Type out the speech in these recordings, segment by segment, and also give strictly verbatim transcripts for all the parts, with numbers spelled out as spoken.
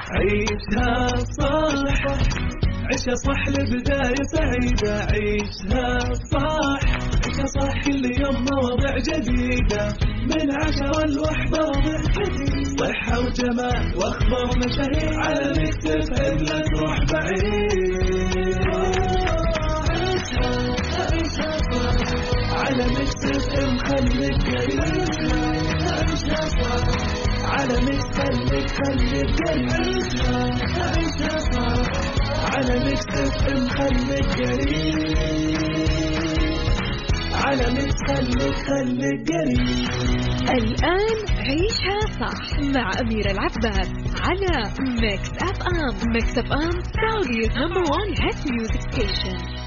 عيشها صح، عيشها صح لبداية سعيدة. عيشها صح، عيشها صح كل يوم مواضيع جديدة من عشرة لوحدة وضع جديد. صحة وجمال واخبار مشاهير على ميكس اف ام، لا تروح بعيد. عيشها صح على ميكس اف ام، خليك قريب. عيشها صح على ميكس، خليك خليك قريب. عيشها صح على ميكس اف ام، خليك قريب. على ميكس خليك خليك قريب. الآن عيشها صح مع أميرة العباس على ميكس اف ام. ميكس اف ام Saudi's number one hit music station.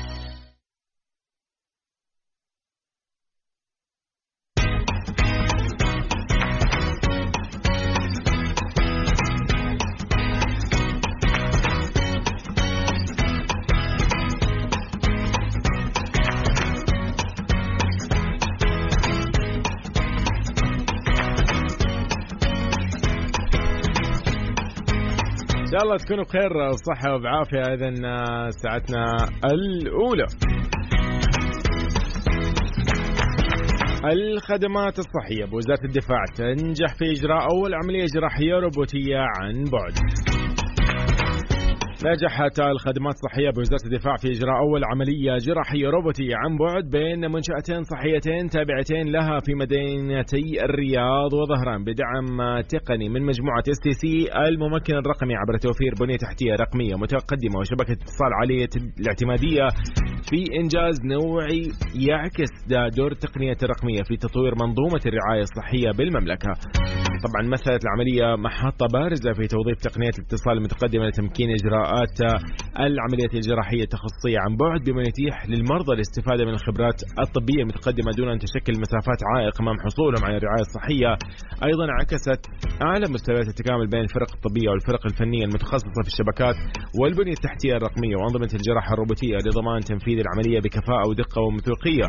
إن شاء الله تكونوا بخير وصحة وبعافية. إذن ساعتنا الأولى الخدمات الصحية بوزارة الدفاع تنجح في إجراء أول عملية جراحية روبوتية عن بعد. نجحت الخدمات الصحية بوزارة الدفاع في إجراء أول عملية جراحية روبوتية عن بعد بين منشأتين صحيتين تابعتين لها في مدينتي الرياض وظهران بدعم تقني من مجموعة اس تي سي الممكن الرقمي عبر توفير بنية تحتية رقمية متقدمة وشبكة اتصال عالية الاعتمادية في إنجاز نوعي يعكس دور التقنية الرقمية في تطوير منظومة الرعاية الصحية بالمملكة. طبعا مثلت العملية محطة بارزة في توظيف تقنية الاتصال المتقدمة لتمكين إجراءات العمليات الجراحية التخصصية عن بعد بما يتيح للمرضى الاستفادة من الخبرات الطبية المتقدمة دون أن تشكل مسافات عائق أمام حصولهم على الرعاية الصحية. أيضا عكست أعلى مستويات التكامل بين الفرق الطبية والفرق الفنية المتخصصة في الشبكات والبنية التحتية الرقمية وأنظمة الجراحة الروبوتية لضمان تنفيذ العملية بكفاءة ودقة وموثوقية.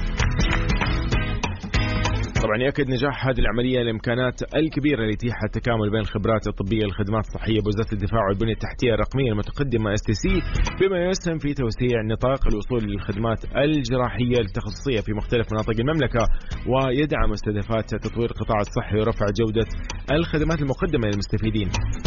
طبعا يأكد نجاح هذه العملية الإمكانات الكبيرة لإتاحة التكامل بين الخبرات الطبية للخدمات الصحية بوزارة الدفاع والبنية التحتية الرقمية المتقدمة اس تي سي بما يسهم في توسيع نطاق الوصول للخدمات الجراحية التخصصية في مختلف مناطق المملكة ويدعم مستهدفات تطوير القطاع الصحي ورفع جودة الخدمات المقدمة للمستفيدين.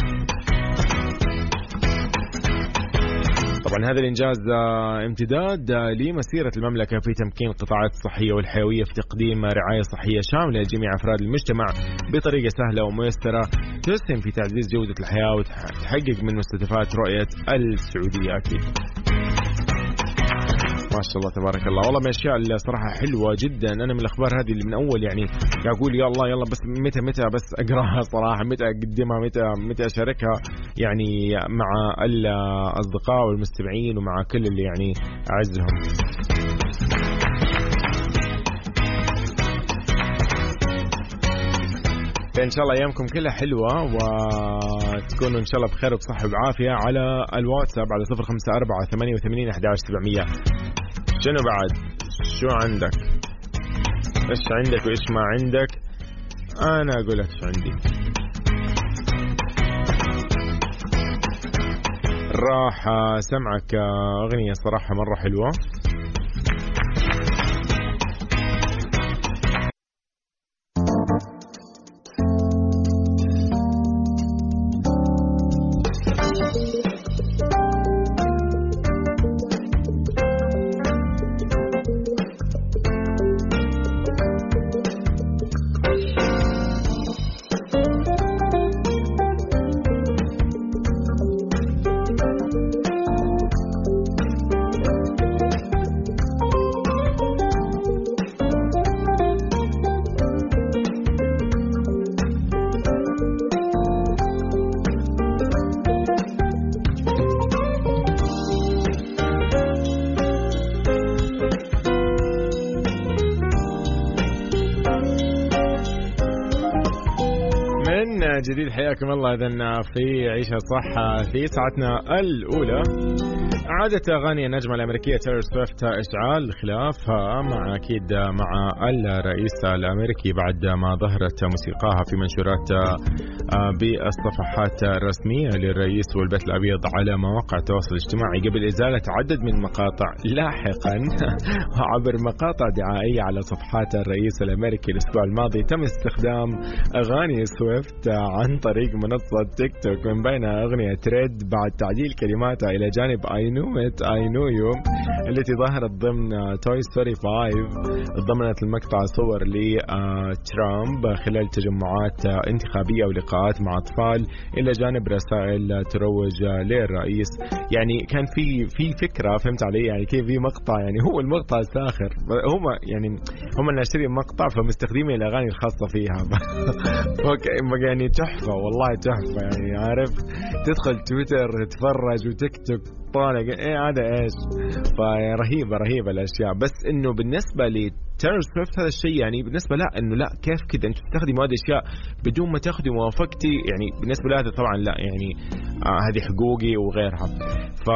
طبعا هذا الإنجاز امتداد لمسيرة المملكة في تمكين القطاعات الصحية والحيوية في تقديم رعاية صحية شاملة لجميع أفراد المجتمع بطريقة سهلة وميسرة تسهم في تعزيز جودة الحياة وتحقق من مستهدفات رؤية السعودية. أكيد ما شاء الله تبارك الله، والله من الأشياء اللي صراحة حلوة جدا. أنا من الأخبار هذه اللي من أول يعني أقول يا الله يلا بس متى متى بس أقرأها صراحة، متى أقدمها، متى متى أشاركها يعني مع الأصدقاء والمستمعين ومع كل اللي يعني أعزهم. إن شاء الله أيامكم كلها حلوة وتكونوا إن شاء الله بخير وبصحة وبعافية. على الواتساب على صفر خمسة أربعة ثمانية وثمانين أحد عشر سبعمية. شنو بعد؟ شو عندك؟ إيش عندك وإيش ما عندك؟ أنا أقول لك شو عندي. راح سمعك أغنية صراحة مرة حلوة. جديد حياكم الله إذن في عيشة صح في ساعتنا الأولى. عادت أغاني النجمة الأمريكية تايلور سويفت إشعال خلافها مع أكيد مع الرئيس الأمريكي بعد ما ظهرت موسيقاها في منشورات بالصفحات الرسمية للرئيس والبيت الأبيض على مواقع التواصل الاجتماعي قبل إزالة عدد من المقاطع لاحقا عبر مقاطع دعائية على صفحات الرئيس الأمريكي. الأسبوع الماضي تم استخدام أغاني سويفت عن طريق منصة تيك توك من بينها أغنية تريد بعد تعديل كلماتها إلى جانب I knew it I knew you التي ظهرت ضمن توي ستوري خمسة. ضمنت المقطع صور لترامب خلال تجمعات انتخابية ولقاءات مع أطفال إلى جانب رسائل تروج للرئيس. يعني كان في في فكرة، فهمت علي؟ يعني كيف في مقطع، يعني هو المقطع ساخر، هم يعني هم ناشرين مقطع فمستخدمين الأغاني الخاصة فيها يعني تحفة والله تحفة. يعني عارف تدخل تويتر تتفرج وتكتب طالع ايه هذا ايش، فرهيبة رهيبة الاشياء. بس انه بالنسبة لتايلور سويفت هذا الشيء يعني بالنسبة لا انه لا كيف كذا انت تستخدم هذه الاشياء بدون ما تاخذي موافقتي، يعني بالنسبة لهذا طبعا لا، يعني آه هذه حقوقي وغيرها. ف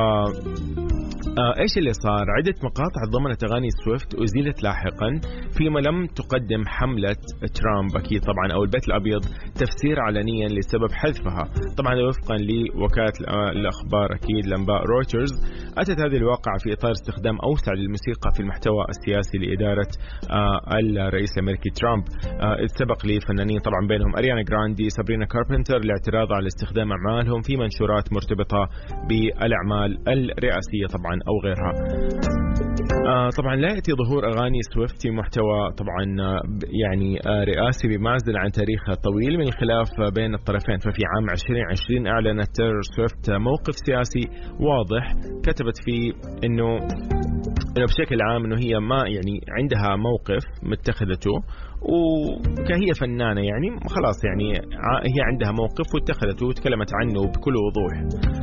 آه إيش اللي صار؟ عدة مقاطع ضمنت أغاني سويفت أزيلت لاحقا فيما لم تقدم حملة ترامب أكيد طبعا أو البيت الأبيض تفسير علنيا لسبب حذفها. طبعا وفقا لوكالة الأخبار أكيد الأنباء رويترز، أتت هذه الواقعة في إطار استخدام أوسع للموسيقى في المحتوى السياسي لإدارة آه الرئيس الأمريكي ترامب. آه سبق لفنانين طبعا بينهم أريانا جراندي سابرينا كاربنتر الاعتراض على استخدام أعمالهم في منشورات مرتبطة بالأعمال الرئاسية طبعا أو غيرها. آه طبعا لا يأتي ظهور أغاني سويفت في محتوى طبعا يعني آه رئاسي بمعزل عن تاريخ طويل من الخلاف بين الطرفين. ففي عام عشرين عشرين أعلنت تايلور سويفت موقف سياسي واضح، كتبت فيه إنه إنه بشكل عام إنه هي ما يعني عندها موقف متخذته، وكهي فنانة يعني خلاص يعني هي عندها موقف واتخذته وتكلمت عنه بكل وضوح.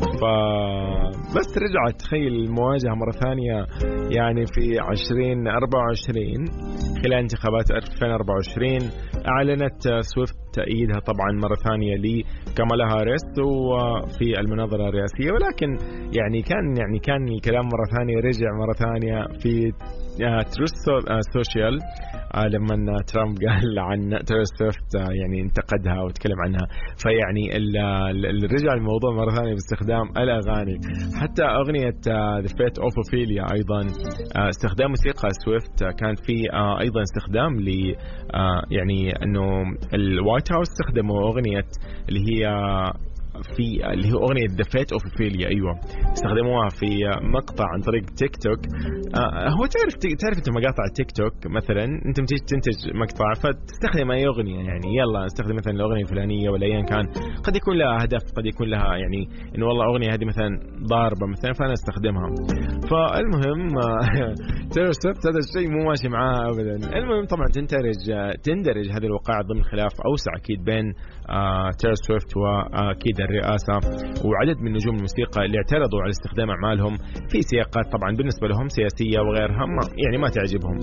فبس رجعت تخيل المواجهة مرة ثانية يعني في عشرين أربعة وعشرين خلال انتخابات ألفين وأربعة وعشرين أعلنت سويفت تأييدها طبعا مرة ثانية لكامالا هاريس وفي المناظرة الرئاسية، ولكن يعني كان يعني كان الكلام مرة ثانية رجع مرة ثانية في تروث سوشيال لما ترامب قال عن تايلور سويفت يعني انتقدها وتكلم عنها. فيعني الرجع الموضوع مرة ثانية باستخدام الأغاني. حتى أغنية The Fate of Ophelia أيضا استخدام موسيقى سويفت كان في أيضا استخدام ل يعني أنه الوايت هاوس استخدموا أغنية اللي هي في اللي هو أغنية The Fate of Ophelia أيوة استخدموها في مقطع عن طريق تيك توك. آه هو تعرف تعرف أنت مقاطع تيك توك مثلا أنت متيجي تنتج مقطع فتستخدم أي أغنية، يعني يلا استخدم مثلا الأغنية الفلانية ولا أيا كان، قد يكون لها هدف قد يكون لها يعني إنه والله أغنية هذه مثلا ضاربة مثلا فأنا استخدمها. فالمهم تايلور سويفت هذا الشيء مو ماشي معاها أبدا. المهم طبعا تندرج تندرج هذه الوقائع ضمن خلاف أوسع أكيد بين آه تايلور سويفت وأكيد الرئاسة وعدد من نجوم الموسيقى اللي اعترضوا على استخدام أعمالهم في سياقات طبعا بالنسبة لهم سياسية وغيرها ما يعني ما تعجبهم.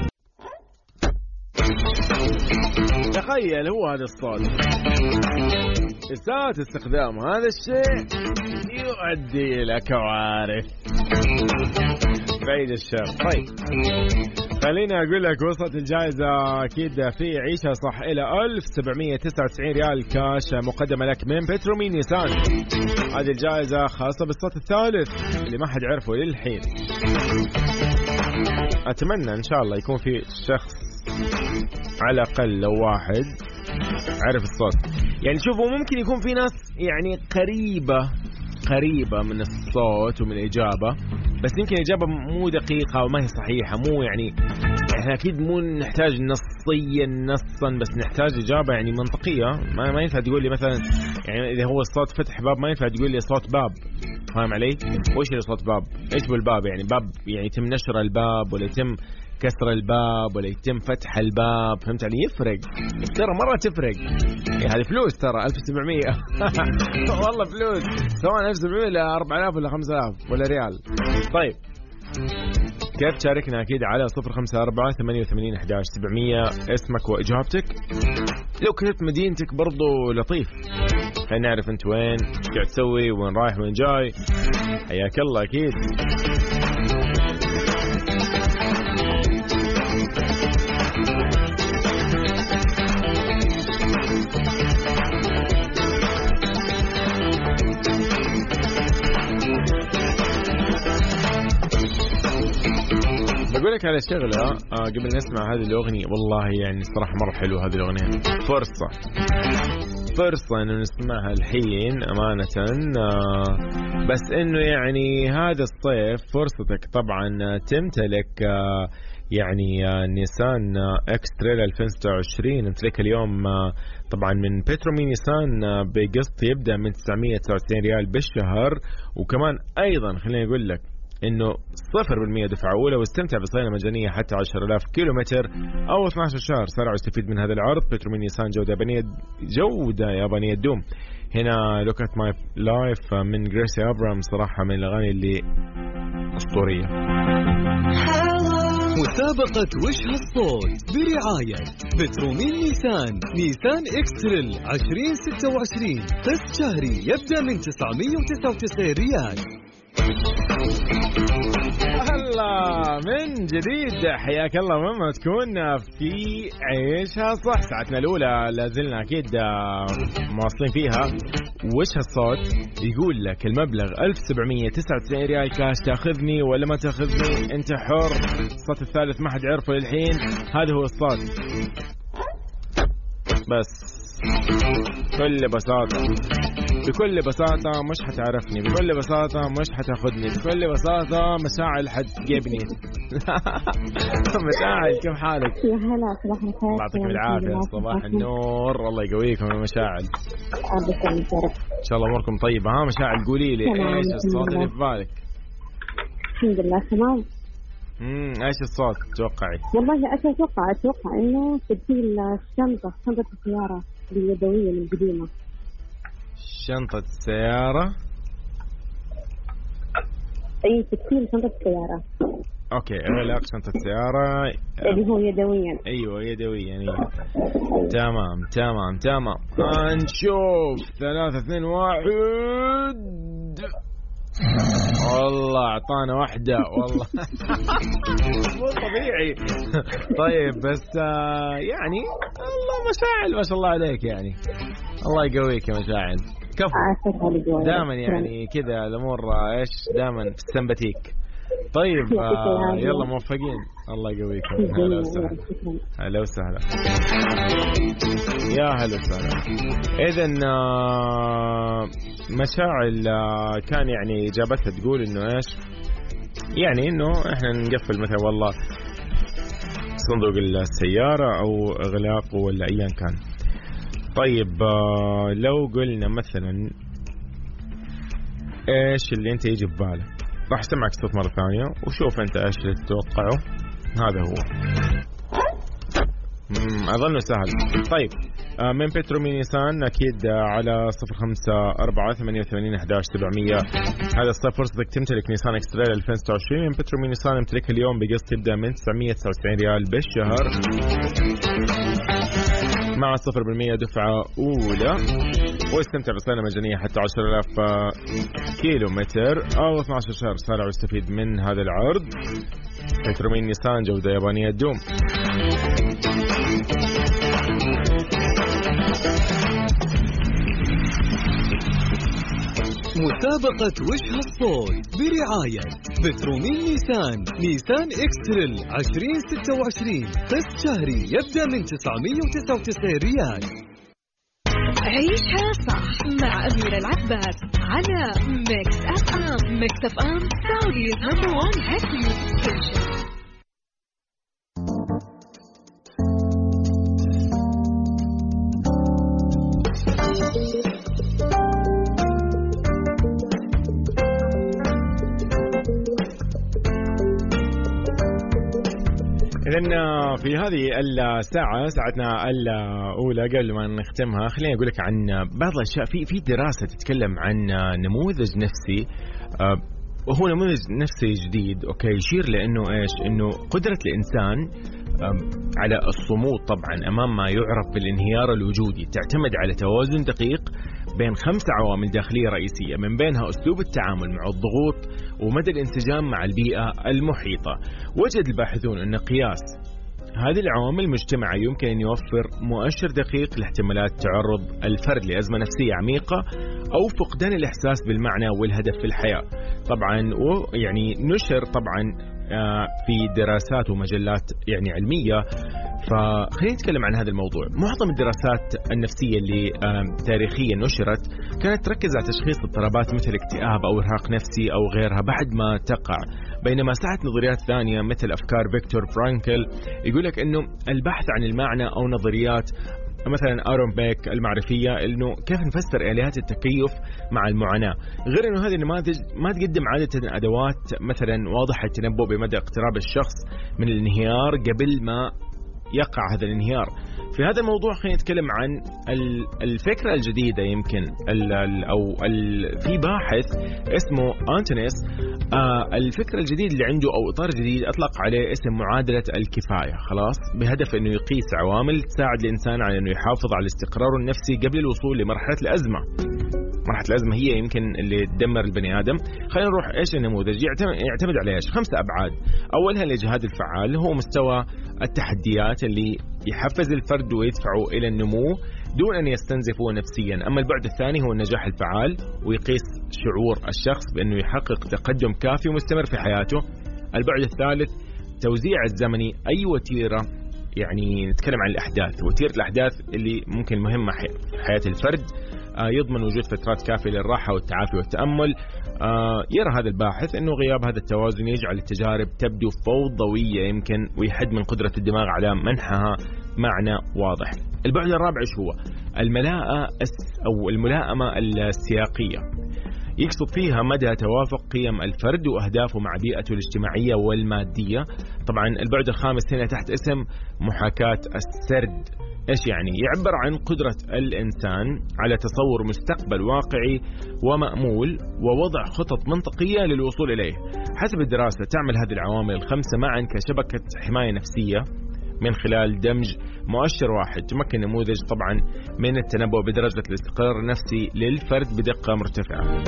تخيل هو هذا الصوت إساءة استخدام هذا الشيء يؤدي إلى كوارث بعيد الشر. طيب خليني أقول لك وصلت الجائزة أكيد في عيشها صح إلى ألف وسبعمية وتسعة وتسعين ريال كاش مقدمة لك من بترومي نيسان. هذه الجائزة خاصة بالصوت الثالث اللي ما حد عرفه للحين. أتمنى إن شاء الله يكون في شخص على الأقل لو واحد عرف الصوت. يعني شوفوا ممكن يكون في ناس يعني قريبة قريبة من الصوت ومن الإجابة، بس يمكن إجابة مو دقيقة وما هي صحيحة، مو يعني إحنا أكيد مو نحتاج نصيا نصا، بس نحتاج إجابة يعني منطقية. ما ما ينفع تقول لي مثلا يعني إذا هو الصوت فتح باب ما ينفع تقول لي صوت باب، فاهم علي؟ وإيش اللي صوت باب؟ إيش بالباب يعني؟ باب يعني يتم نشر الباب ولا يتم كسر الباب ولا يتم فتح الباب، فهمت علي؟ يفرق ترى مرة تفرق. يعني هذه فلوس ترى ألف وسبعمية والله فلوس، سواء ألف وسبعمية ولا أربعة آلاف ولا خمسة آلاف ولا ريال. طيب كيف تشاركنا؟ أكيد على صفر خمسة أربعة ثمانية وثمانين أحد عشر سبعمية اسمك وإجابتك. لو كتبت مدينتك برضو لطيف خلينا نعرف أنت وين، إيش قاعد تسوي، وين رايح وين جاي. حياك الله. أكيد بقول لك على شغلة آه قبل نسمع هذه الأغنية، والله يعني صراحة مرة حلوة هذه الأغنية. فرصة فرصة إنه نسمعها الحين أمانة. آه بس إنه يعني هذا الصيف فرصتك طبعا تمتلك آه يعني آه نيسان آه إكستريل ألفين وستة وعشرين. امتلك اليوم آه طبعا من بترومي نيسان آه بقسط يبدأ من تسعمية وتسعة وتسعين ريال بالشهر. وكمان أيضا خليني أقول لك إنه صفر بالمية دفعة أولى، واستمتع بصيانة مجانية حتى عشرة آلاف كيلومتر أو اثني عشر شهر. سرع واستفيد من هذا العرض. بترومي نيسان جودة يابانية، جودة يابانية دوم. هنا Look at my life من جريسي أبرام، صراحة من الأغاني اللي أسطورية. مسابقة وش هالصوت برعاية بترومي نيسان. نيسان إكستريل عشرين ستة وعشرين قسط شهري يبدأ من تسعمية وتسعة وتسعين ريال. هلا من جديد، حياك الله وين ما تكون في عيشها صح. ساعتنا الأولى لازلنا أكيد مواصلين فيها. وش هالصوت يقول لك المبلغ ألف وسبعمية وتسعة وتسعين ريال كاش. تأخذني ولا ما تأخذني أنت حر. الصوت الثالث ما حد عرفه للحين، هذا هو الصوت. بس بكل بساطة بكل بساطة مش حتعرفني، بكل بساطة مش حتاخدني، بكل بساطة مشاعل حتجيبني. مشاعل كيف حالك؟ يا هلا، صباح الخير. الله يعطيك العافية. صباح النور، الله يقويكم يا مشاعل. إن شاء الله أموركم طيبة. ها مشاعل قولي لي إيش الصوت اللي في بالك؟ الحمد لله تمام. امم ايش الصوت تتوقعي؟ والله اتوقع اتوقع انه تبديل الشنطه شنطه السياره اليدويه القديمه. شنطه السياره؟ اي تبديل شنطه السياره. اوكي، اغلاق شنطه السياره اللي هو يدويا. ايوه يدويا ايوه. تمام تمام تمام. نشوف ثلاثة اثنين واحد. والله اعطانا واحدة والله. مو طبيعي. طيب بس آه يعني الله مشاعل ما شاء الله عليك، يعني الله يقويك يا مشاعل. كفو دائما يعني كذا الامور ايش دائما في السمباتيك. طيب آه يلا موفقين، الله يقويكم. هلا وسهلا. هلا وسهلا يا هلا وسهلا. إذن آه مشاعل آه كان يعني إجابتها تقول إنه إيش، يعني إنه إحنا نقفل مثلا والله صندوق السيارة أو إغلاقه ولا أيا كان. طيب آه لو قلنا مثلا إيش اللي أنت يجي ببالك، راح أسمعك صوت مرة ثانية وشوف أنت إيش اللي تتوقعه. هذا هو. أظنه سهل. طيب آه من بترومي نيسان أكيد آه على صفر خمسة أربعة ثمانية وثمانين أحد عشر سبعمية. هذا الصيف فرصتك تمتلك نيسان إكستريل ألفين وستة وعشرين من بترومي نيسان. امتلكها اليوم بقسط يبدأ من تسعمية وتسعة وتسعين ريال بالشهر مع صفر بالمية دفعة أولى، واستمتع بصيانة مجانية حتى عشرة آلاف كيلو متر أو اثني عشر شهر. سارع واستفيد من هذا العرض. بترومي نيسان جودة يابانية دوم. مسابقة وش هالصوت برعاية بترومي نيسان. نيسان إكستريل عشرين ستة وعشرين قسط شهري يبدأ من تسعمية وتسعة وتسعين ريال. عيشها صح مع أميرة العباس على ميكس أف أم. ميكس أف أم سعوديز نمبر وان هيت ميوزك ستيشن. إذن في هذه الساعة ساعتنا الأولى قبل ما نختمها خليني أقول لك عن بعض الأشياء. في في دراسة تتكلم عن نموذج نفسي، وهو نموذج نفسي جديد أوكي يشير لأنه إيش، إنه قدرة الإنسان على الصمود طبعا أمام ما يعرف بالانهيار الوجودي تعتمد على توازن دقيق بين خمس عوامل داخلية رئيسية، من بينها أسلوب التعامل مع الضغوط ومدى الانسجام مع البيئة المحيطة. وجد الباحثون أن قياس هذه العوامل المجتمعة يمكن أن يوفر مؤشر دقيق لاحتمالات تعرض الفرد لأزمة نفسية عميقة أو فقدان الإحساس بالمعنى والهدف في الحياة. طبعا يعني نشر طبعا في دراسات ومجلات يعني علمية. فخلينا نتكلم عن هذا الموضوع. معظم الدراسات النفسية اللي تاريخيا نشرت كانت تركز على تشخيص اضطرابات مثل اكتئاب أو إرهاق نفسي أو غيرها بعد ما تقع، بينما سعت نظريات ثانية مثل أفكار فيكتور فرانكل يقول لك إنه البحث عن المعنى أو نظريات مثلا آرون بيك المعرفية إنه كيف نفسر آليات التكيف مع المعاناة، غير إنه هذه النماذج ما تقدم عادة أدوات مثلا واضحة التنبؤ بمدى اقتراب الشخص من الانهيار قبل ما يقع هذا الانهيار. في هذا الموضوع خلينا نتكلم عن الفكرة الجديدة يمكن ال أو ال في باحث اسمه أنتونيس. آه الفكرة الجديدة اللي عنده أو إطار جديد أطلق عليه اسم معادلة الكفاية، خلاص، بهدف إنه يقيس عوامل تساعد الإنسان على إنه يحافظ على الاستقرار النفسي قبل الوصول لمرحلة الأزمة. مرحلة الأزمة هي يمكن اللي تدمر البني آدم. خلينا نروح إيش النموذج يعتمد على إيش؟ خمسة أبعاد. أولها الإجهاد الفعال، هو مستوى التحديات اللي يحفز الفرد ويدفعه إلى النمو دون أن يستنزفه نفسيا. أما البعد الثاني هو النجاح الفعال، ويقيس شعور الشخص بأنه يحقق تقدم كافي ومستمر في حياته. البعد الثالث توزيع الزمني، أي وتيرة يعني نتكلم عن الأحداث، وتيرة الأحداث اللي ممكن مهمة في حياة الفرد، يضمن وجود فترات كافية للراحة والتعافي والتأمل. يرى هذا الباحث أنه غياب هذا التوازن يجعل التجارب تبدو فوضوية يمكن، ويحد من قدرة الدماغ على منحها معنى واضح. البعد الرابع هو الملاءة أو الملائمة السياقية، يقصد فيها مدى توافق قيم الفرد وأهدافه مع بيئته الاجتماعية والمادية. طبعا البعد الخامس هنا تحت اسم محاكاة السرد. إيش يعني؟ يعبر عن قدرة الإنسان على تصور مستقبل واقعي ومأمول ووضع خطط منطقية للوصول إليه. حسب الدراسة تعمل هذه العوامل الخمسة معا كشبكة حماية نفسية من خلال دمج مؤشر واحد تمكن النموذج طبعا من التنبؤ بدرجة الاستقرار النفسي للفرد بدقة مرتفعة.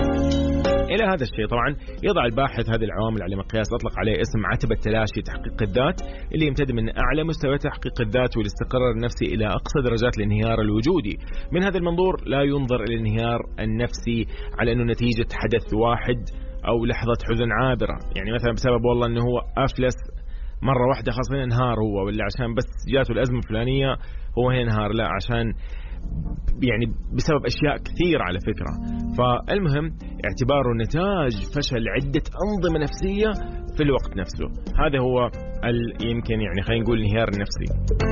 إلى هذا الشيء طبعا يضع الباحث هذه العوامل على مقياس أطلق عليه اسم عتبة تلاشي تحقيق الذات، اللي يمتد من أعلى مستوى تحقيق الذات والاستقرار النفسي إلى أقصى درجات الانهيار الوجودي. من هذا المنظور لا ينظر إلى الانهيار النفسي على أنه نتيجة حدث واحد أو لحظة حزن عابرة، يعني مثلا بسبب والله أنه هو أفلس مرة واحدة خاصة انهار هو، ولا عشان بس جاته الأزمة الفلانية هو هينهار، لا، عشان يعني بسبب أشياء كثيرة على فكرة. فالمهم اعتباره نتاج فشل عدة أنظمة نفسية في الوقت نفسه. هذا هو يمكن يعني خلينا نقول الانهيار النفسي.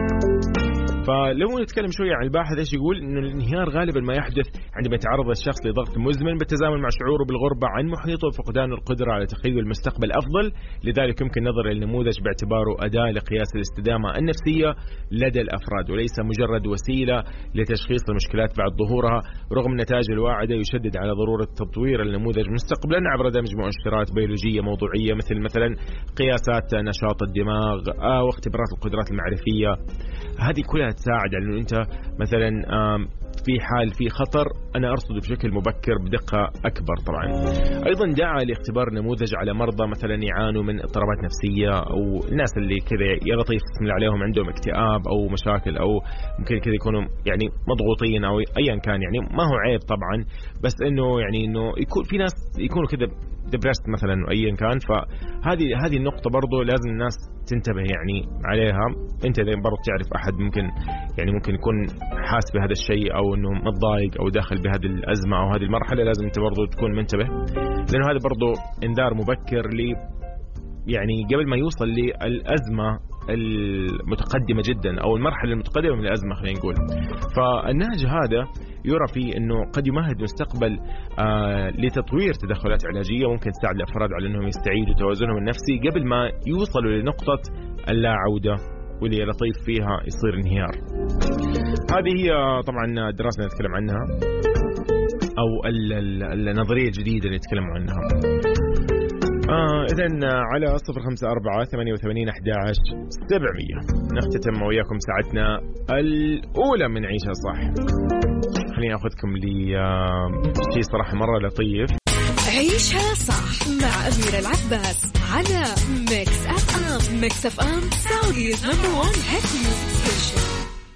فلو نتكلم شوية عن الباحث ايش يقول؟ انه الانهيار غالبا ما يحدث عندما يتعرض الشخص لضغط مزمن بالتزامن مع شعوره بالغربة عن محيطه وفقدان القدرة على تخيل مستقبل أفضل. لذلك يمكن نظر النموذج باعتباره أداة لقياس الاستدامة النفسية لدى الأفراد وليس مجرد وسيلة لتشخيص المشكلات بعد ظهورها. رغم النتائج الواعدة يشدد على ضرورة تطوير النموذج مستقبلا عبر دمج مؤشرات بيولوجية موضوعية مثل مثلا قياسات نشاط الدماغ أو اختبارات القدرات المعرفية. هذه كلها تساعد على أنه أنت مثلا في حال في خطر أنا أرصد بشكل مبكر بدقة أكبر. طبعا أيضا دعا لاختبار نموذج على مرضى مثلا يعانوا من اضطرابات نفسية أو الناس اللي كذا يغطي يستمر عليهم عندهم اكتئاب أو مشاكل أو ممكن كذا يكونوا يعني مضغوطين أو أيا كان، يعني ما هو عيب طبعا، بس إنه يعني إنه يكون في ناس يكونوا كذا دبرست مثلا أيا كان. فهذه هذه النقطة برضو لازم الناس تنتبه يعني عليها. أنت إذا برضو تعرف أحد ممكن يعني ممكن يكون حاسس بهذا الشيء أو إنه متضايق أو داخل بهذه الأزمة أو هذه المرحلة، لازم أنت برضو تكون منتبه، لأنه هذا برضو إنذار مبكر لي يعني قبل ما يوصل للأزمة المتقدمة جدا أو المرحلة المتقدمة من الأزمة خلينا نقول. فالنهج هذا يرى فيه أنه قد يمهد مستقبل آه لتطوير تدخلات علاجية ممكن تساعد الأفراد على أنهم يستعيدوا توازنهم النفسي قبل ما يوصلوا لنقطة اللا عودة واللي لطيف فيها يصير انهيار. هذه هي طبعا دراسة نتكلم عنها أو النظرية الجديدة اللي نتكلم عنها. آه إذن على صفر خمسة أربعة ثمانية وثمانين أحد عشر سبعمية نختتم وياكم ساعتنا الأولى من عيشها صح. خليني أخذكم لشيء صراحة مرة لطيف. عيشها صح مع أميرة العباس على ميكس أف أم. ميكس أف أم سعوديز نمبر وان هيت ميوزك ستيشن.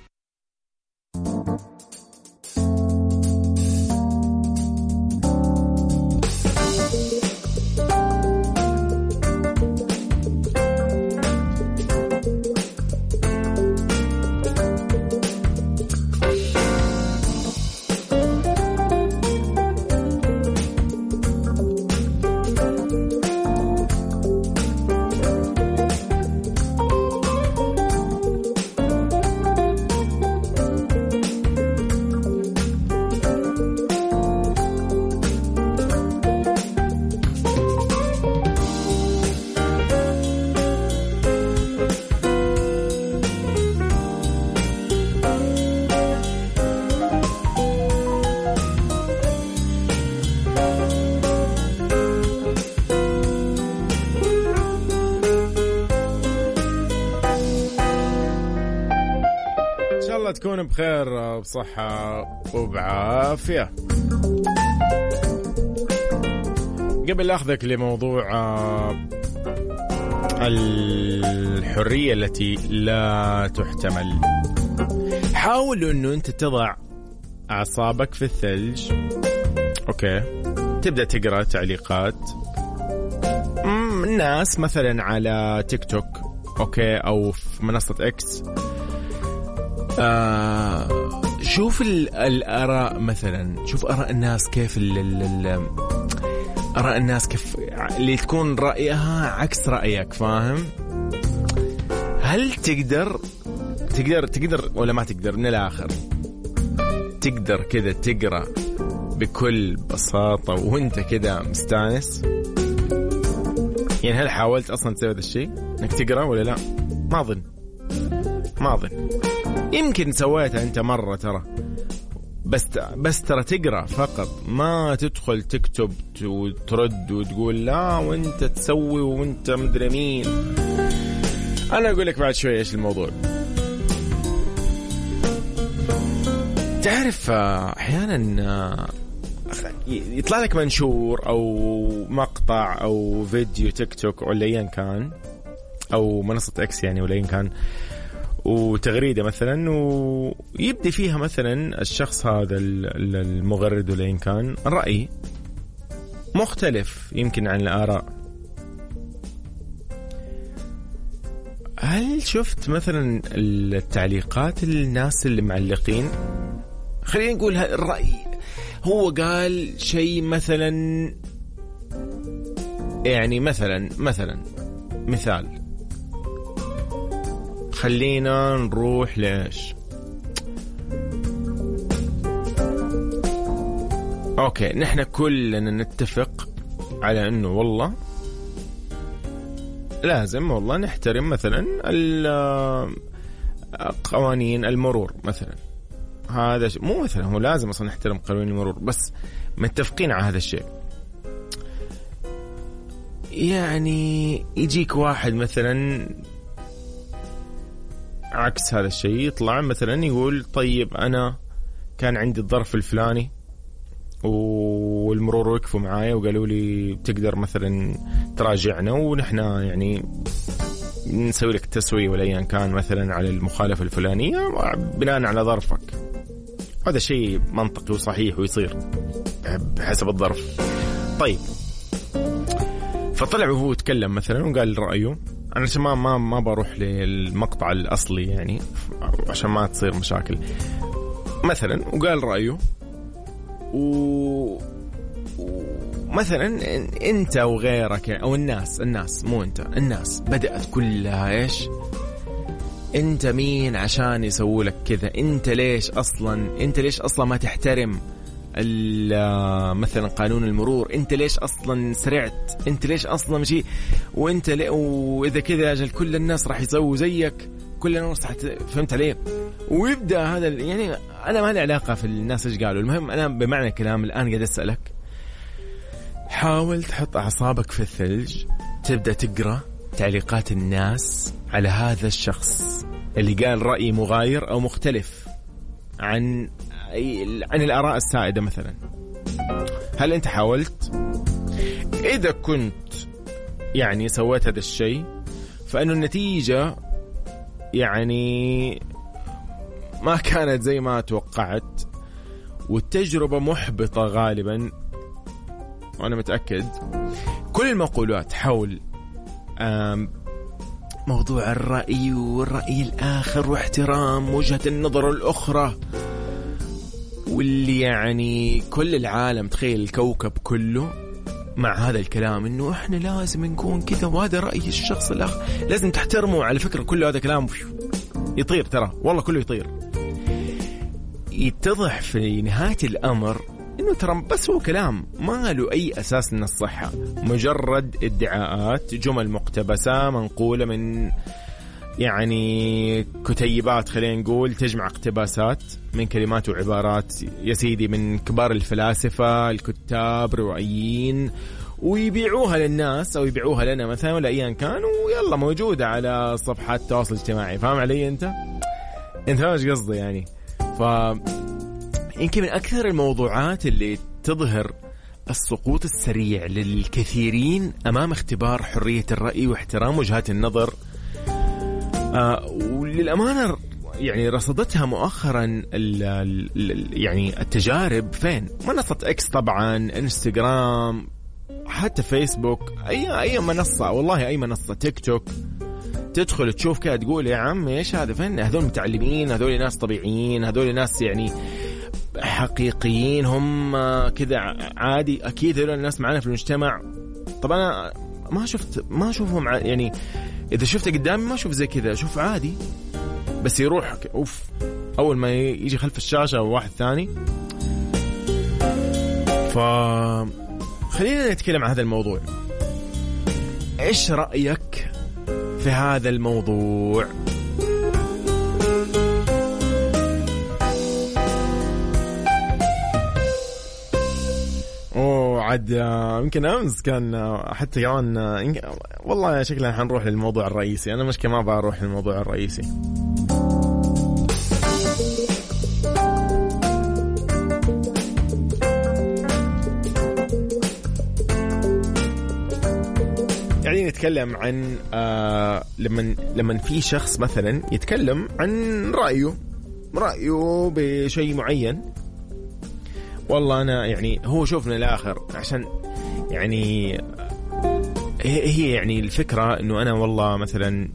تكون بخير بصحة وبعافية. قبل أخذك لموضوع الحرية التي لا تحتمل، حاول أنه أنت تضع أعصابك في الثلج. أوكي، تبدأ تقرأ تعليقات الناس مثلا على تيك توك، أوكي، أو في منصة إكس. آه شوف الآراء مثلا، شوف آراء الناس كيف ال ال آراء الناس كيف اللي تكون رأيها عكس رأيك، فاهم؟ هل تقدر تقدر تقدر ولا ما تقدر؟ من الآخر تقدر كذا تقرأ بكل بساطة وانت كذا مستانس؟ يعني هل حاولت أصلا تسوي هذا الشيء انك تقرأ ولا لا؟ ما أظن ما أظن يمكن سويتها أنت مرة ترى، بس بس ترى تقرأ فقط، ما تدخل تكتب وترد وتقول لا وأنت تسوي وأنت مدري مين. أنا أقول لك بعد شوي إيش الموضوع. تعرف أحيانا يطلع لك منشور أو مقطع أو فيديو تيك توك ولا أيا كان، أو منصة إكس يعني ولا أيا كان، وتغريدة مثلا ويبدي فيها مثلا الشخص هذا المغرد ولا إن كان رأي مختلف يمكن عن الآراء. هل شفت مثلا التعليقات الناس اللي معلقين؟ خلينا نقول الرأي هو قال شيء مثلا، يعني مثلا مثلا مثال خلينا نروح ليش. اوكي، نحن كلنا نتفق على انه والله لازم والله نحترم مثلا قوانين المرور مثلا. هذا مو مثلا هو لازم اصلا نحترم قوانين المرور، بس متفقين على هذا الشيء. يعني يجيك واحد مثلا عكس هذا الشيء، يطلع مثلا يقول طيب أنا كان عندي الظرف الفلاني والمرور وقفوا معايا وقالوا لي تقدر مثلا تراجعنا ونحن يعني نسوي لك تسوية ولا أيا كان مثلا على المخالفة الفلانية بناء على ظرفك. هذا شيء منطقي وصحيح ويصير بحسب الظرف. طيب، فطلع وهو يتكلم مثلا وقال رأيه. أنا عشان ما ما ما بروح للمقطع الأصلي يعني عشان ما تصير مشاكل. مثلا وقال رأيه و مثلا أنت وغيرك أو الناس الناس مو أنت الناس بدأت كلها إيش؟ أنت مين عشان يسوي لك كذا؟ أنت ليش أصلا أنت ليش أصلا ما تحترم مثلا قانون المرور؟ انت ليش اصلا سرعت؟ انت ليش اصلا مشي؟ وانت لي... واذا كذا اجل كل الناس راح يسووا زيك، كل الناس راح ت... فهمت عليه؟ ويبدا هذا يعني انا ما لي علاقه في الناس ايش قالوا. المهم انا بمعنى الكلام الان قاعد اسالك، حاول تحط اعصابك في الثلج، تبدا تقرا تعليقات الناس على هذا الشخص اللي قال راي مغاير او مختلف عن عن الآراء السائدة مثلا. هل أنت حاولت؟ إذا كنت يعني سويت هذا الشيء فإنه النتيجة يعني ما كانت زي ما توقعت والتجربة محبطة غالبا، وأنا متأكد كل المقولات حول موضوع الرأي والرأي الآخر واحترام وجهة النظر الأخرى، واللي يعني كل العالم تخيل الكوكب كله مع هذا الكلام إنه إحنا لازم نكون كذا وهذا رأي الشخص الآخر لازم تحترمه. على فكرة كل هذا كلام يطير، ترى والله كله يطير. يتضح في نهاية الأمر إنه ترى بس هو كلام ما له أي أساس من الصحة، مجرد ادعاءات، جمل مقتبسة منقولة من يعني كتيبات، خلينا نقول تجمع اقتباسات من كلمات وعبارات يا سيدي من كبار الفلاسفة، الكتاب، روائيين، ويبيعوها للناس أو يبيعوها لنا مثلا ولا أيا كان، ويلا موجودة على صفحات التواصل الاجتماعي. فاهم علي أنت؟ أنت فاهم ايش قصدي يعني؟ ف يمكن من أكثر الموضوعات اللي تظهر السقوط السريع للكثيرين أمام اختبار حرية الرأي واحترام وجهات النظر. آه وللأمانة يعني رصدتها مؤخرا ال ال يعني التجارب فين؟ منصة إكس طبعا، إنستغرام، حتى فيسبوك، أي أي منصة، والله أي منصة، تيك توك، تدخل تشوف كده تقول يا عم إيش هذا؟ فين هذول متعلمين؟ هذول ناس طبيعيين؟ هذول ناس يعني حقيقيين؟ هم كذا عادي؟ أكيد هذول الناس معنا في المجتمع. طبعا أنا ما شفت ما أشوفهم يعني، إذا شفته قدامي ما أشوف زي كذا، أشوف عادي، بس يروح أوف أول ما يجي خلف الشاشة واحد ثاني. فخلينا نتكلم عن هذا الموضوع. إيش رأيك في هذا الموضوع؟ اوه عاد يمكن امس كان حتى كمان والله شكلنا حنروح للموضوع الرئيسي. انا مشكلة ما بروح للموضوع الرئيسي. يعني نتكلم عن آه لما لما في شخص مثلا يتكلم عن رأيه رأيه بشيء معين. والله أنا يعني هو شوفنا الآخر عشان يعني هي يعني الفكرة إنه أنا والله مثلا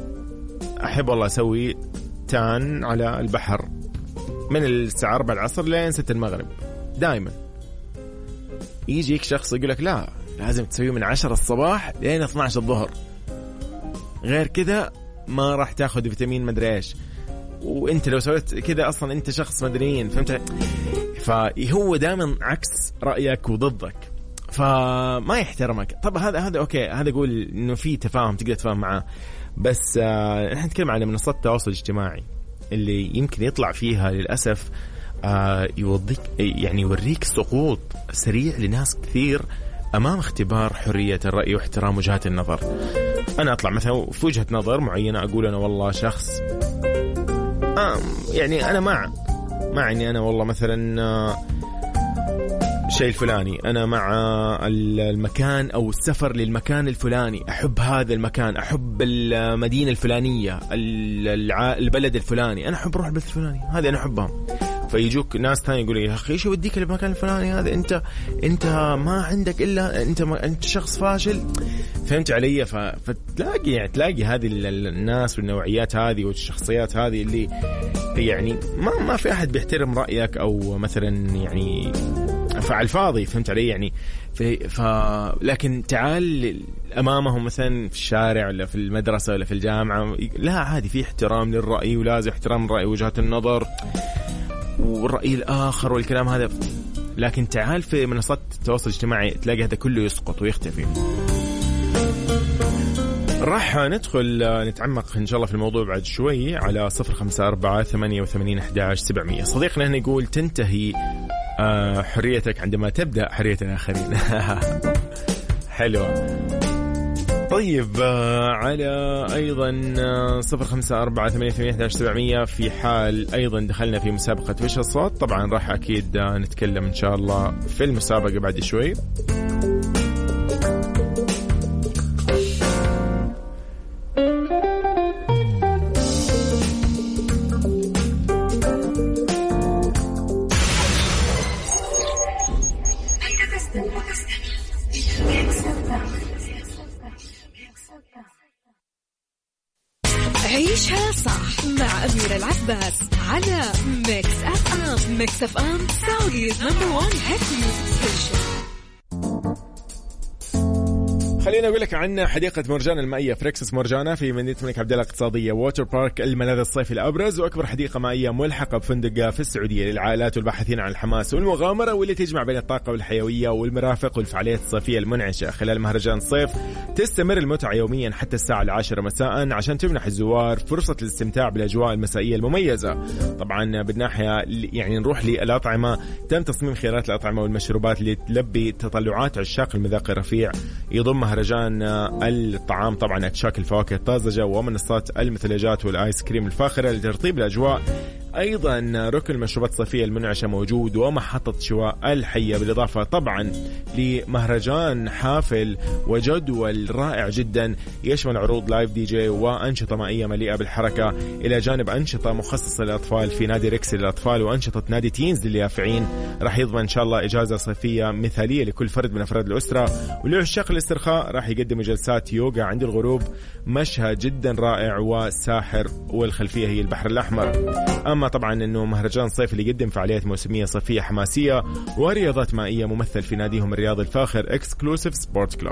أحب والله أسوي تان على البحر من الساعة أربعة العصر لين ستة المغرب دائما. يجيك شخص يقول لك لا لازم تسويه من عشرة الصباح لين اثني عشر الظهر، غير كذا ما راح تاخذ فيتامين مدري ايش، وانت لو سويت كذا اصلا انت شخص مدنيين. فهمت؟ فهو دائما عكس رايك وضدك، فما يحترمك. طب هذا هذا اوكي، هذا يقول انه في تفاهم تقدر تفهم معاه، بس آه نحن نتكلم على منصات التواصل الاجتماعي اللي يمكن يطلع فيها للاسف آه يوضيك يعني يوريك سقوط سريع لناس كثير أمام اختبار حرية الرأي واحترام وجهات النظر. أنا أطلع مثلا في وجهة نظر معينة أقول أنا والله شخص آه يعني أنا مع مع إني أنا والله مثلا آه شيء الفلاني، أنا مع المكان أو السفر للمكان الفلاني، أحب هذا المكان، أحب المدينة الفلانية، البلد الفلاني، أنا أحب أروح البلد الفلاني، هذا أنا أحبهم. فيجوك ناس ثاني يقولوا يا أخي شو وديك المكان الفلاني هذا؟ أنت أنت ما عندك إلا أنت ما أنت شخص فاشل. فهمت علي؟ فتلاقي يعني تلاقي هذه الناس والنوعيات هذه والشخصيات هذه اللي يعني ما ما في أحد بيحترم رأيك أو مثلا يعني فعل فاضي. فهمت علي يعني؟ ف لكن تعال أمامهم مثلا في الشارع ولا في المدرسة ولا في الجامعة، لا عادي في احترام للرأي ولازم احترام الرأي وجهات النظر والرأي الآخر والكلام هذا. لكن تعال في منصات التواصل الاجتماعي تلاقي هذا كله يسقط ويختفي. راح ندخل نتعمق إن شاء الله في الموضوع بعد شوي على صفر خمسة أربعة ثمانية وثمانين أحد عشر سبعمية. صديقنا هنا يقول تنتهي حريتك عندما تبدأ حرية الآخرين. حلوة. طيب على أيضا صفر خمسة أربعة ثمانية ثمانية إحدى عشر سبعمية في حال أيضا دخلنا في مسابقة وش الصوت. طبعا راح أكيد نتكلم إن شاء الله في المسابقة بعد شوي. عيشها صح مع أميرة العباس على ميكس أف أم. ميكس أف أم سعوديز نمبر وان هيت ميوزك ستيشن. خلينا أقول لك عن حديقة مرجان المائية فريكسس مرجانة في مدينة الملك عبدالله الاقتصادية. ووتر بارك الملاذ الصيفي الأبرز وأكبر حديقة مائية ملحقة بفندق في السعودية للعائلات والباحثين عن الحماس والمغامرة، واللي تجمع بين الطاقة والحيوية والمرافق والفعاليات الصيفية المنعشة. خلال مهرجان الصيف تستمر المتعة يوميا حتى الساعة العاشرة مساء عشان تمنح الزوار فرصة الاستمتاع بالأجواء المسائية المميزة. طبعا بالناحية يعني نروح للأطعمة، تم تصميم خيارات الأطعمة والمشروبات اللي تلبي تطلعات عشاق المذاق الرفيع. يضم مهرجان الطعام طبعا أكشاك الفواكه الطازجة ومنصات المثلجات والآيس كريم الفاخرة لترطيب الأجواء. أيضا ركن المشروبات الصيفية المنعشة موجود ومحطة شواء الحية، بالإضافة طبعا لمهرجان حافل وجدول رائع جدا يشمل عروض لايف دي جي وأنشطة مائية مليئة بالحركة، إلى جانب أنشطة مخصصة للأطفال في نادي ريكس للأطفال وأنشطة نادي تينز لليافعين. راح يضمن إن شاء الله إجازة صيفية مثالية لكل فرد من أفراد الأسرة. ولعشاق الاسترخاء راح يقدم جلسات يوغا عند الغروب، مشهى جدا رائع وساحر، والخلفية هي البحر الأحمر. أما طبعا أنه مهرجان صيف اللي يقدم فعاليات موسمية صيفية حماسية ورياضات مائية ممثل في ناديهم الرياضي الفاخر اكسكلوسيف سبورت كلوب.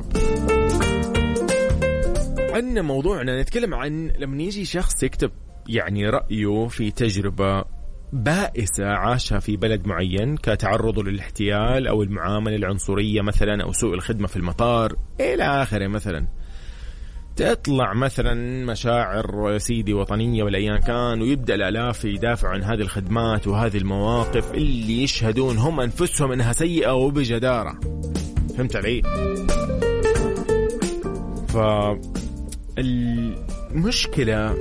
عندنا موضوعنا نتكلم عن لما يجي شخص يكتب يعني رأيه في تجربة بائسة عاشها في بلد معين كتعرضه للاحتيال أو المعاملة العنصرية مثلا أو سوء الخدمة في المطار إلى آخره. مثلا تطلع مثلا مشاعر سيدي وطنية ولا أيان كان، ويبدأ الآلاف يدافعوا عن هذه الخدمات وهذه المواقف اللي يشهدون هم أنفسهم أنها سيئة وبجدارة. فهمت علي؟ فالمشكلة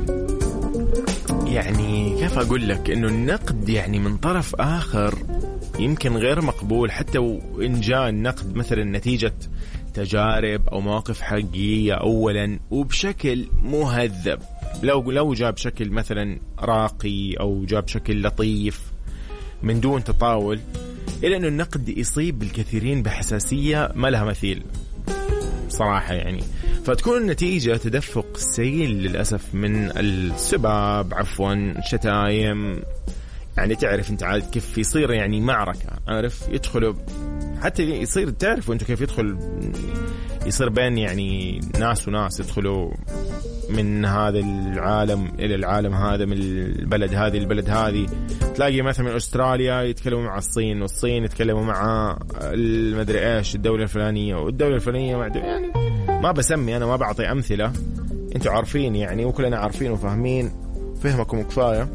يعني كيف أقول لك إنه النقد يعني من طرف آخر يمكن غير مقبول، حتى وإن جاء النقد مثلا نتيجة تجارب أو مواقف حقيقية أولا وبشكل مهذب. لو لو جاء بشكل مثلا راقي أو جاء بشكل لطيف من دون تطاول، إلا أنه النقد يصيب الكثيرين بحساسية ما لها مثيل صراحة يعني. فتكون النتيجة تدفق سيل للأسف من السباب عفوا شتايم. يعني تعرف انت عاد كيف يصير يعني معركة، عارف يدخلوا حتى يصير تعرف وانتو كيف يدخل يصير بين يعني ناس وناس يدخلوا من هذا العالم إلى العالم هذا، من البلد هذه البلد هذه. تلاقي مثلا من أستراليا يتكلموا مع الصين، والصين يتكلموا مع المدري إيش الدولة الفلانية، والدولة الفلانية مع يعني ما بسمي أنا، ما بعطي أمثلة، أنتوا عارفين يعني وكلنا عارفين وفاهمين، فهمكم كفاية.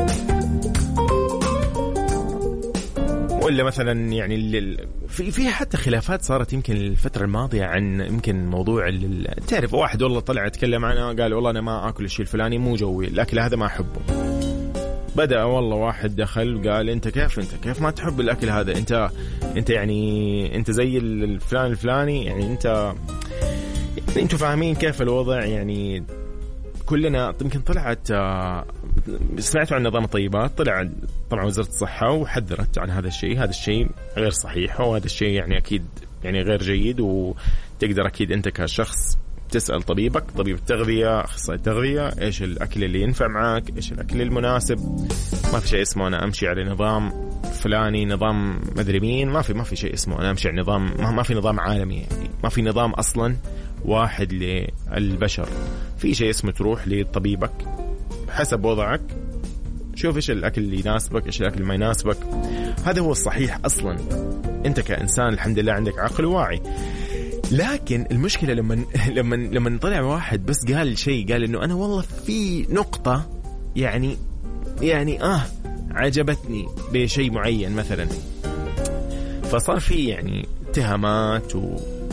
ولا مثلا يعني في في حتى خلافات صارت يمكن الفترة الماضية عن يمكن موضوع تعرف واحد والله طلع يتكلم عنها قال والله أنا ما أكل الشيء الفلاني مو جوي، الأكل هذا ما أحبه. بدأ والله واحد دخل وقال أنت كيف أنت كيف ما تحب الأكل هذا، أنت أنت يعني أنت زي الفلان الفلاني يعني أنت يعني أنتوا فاهمين كيف الوضع يعني. كلنا يمكن طلعت سمعتوا عن نظام الطيبات، طلع طبعا وزارة الصحة وحذرت عن هذا الشيء، هذا الشيء غير صحيح وهذا الشيء يعني أكيد يعني غير جيد. وتقدر أكيد أنت كشخص تسأل طبيبك، طبيب التغذية، أخصائي التغذية، إيش الأكل اللي ينفع معك، إيش الأكل المناسب. ما في شيء اسمه أنا أمشي على نظام فلاني، نظام مدري مين، ما في ما في شيء اسمه أنا أمشي على نظام، ما, ما في نظام عالمي يعني، ما في نظام أصلا واحد للبشر. في شيء اسمه تروح لطبيبك حسب وضعك، شوف إيش الأكل اللي يناسبك، إيش الأكل اللي ما يناسبك. هذا هو الصحيح أصلا. أنت كإنسان الحمد لله عندك عقل وواعي. لكن المشكلة لما لما لما طلع واحد بس قال شيء، قال إنه أنا والله في نقطة يعني يعني آه عجبتني بشيء معين مثلا، فصار في يعني اتهامات و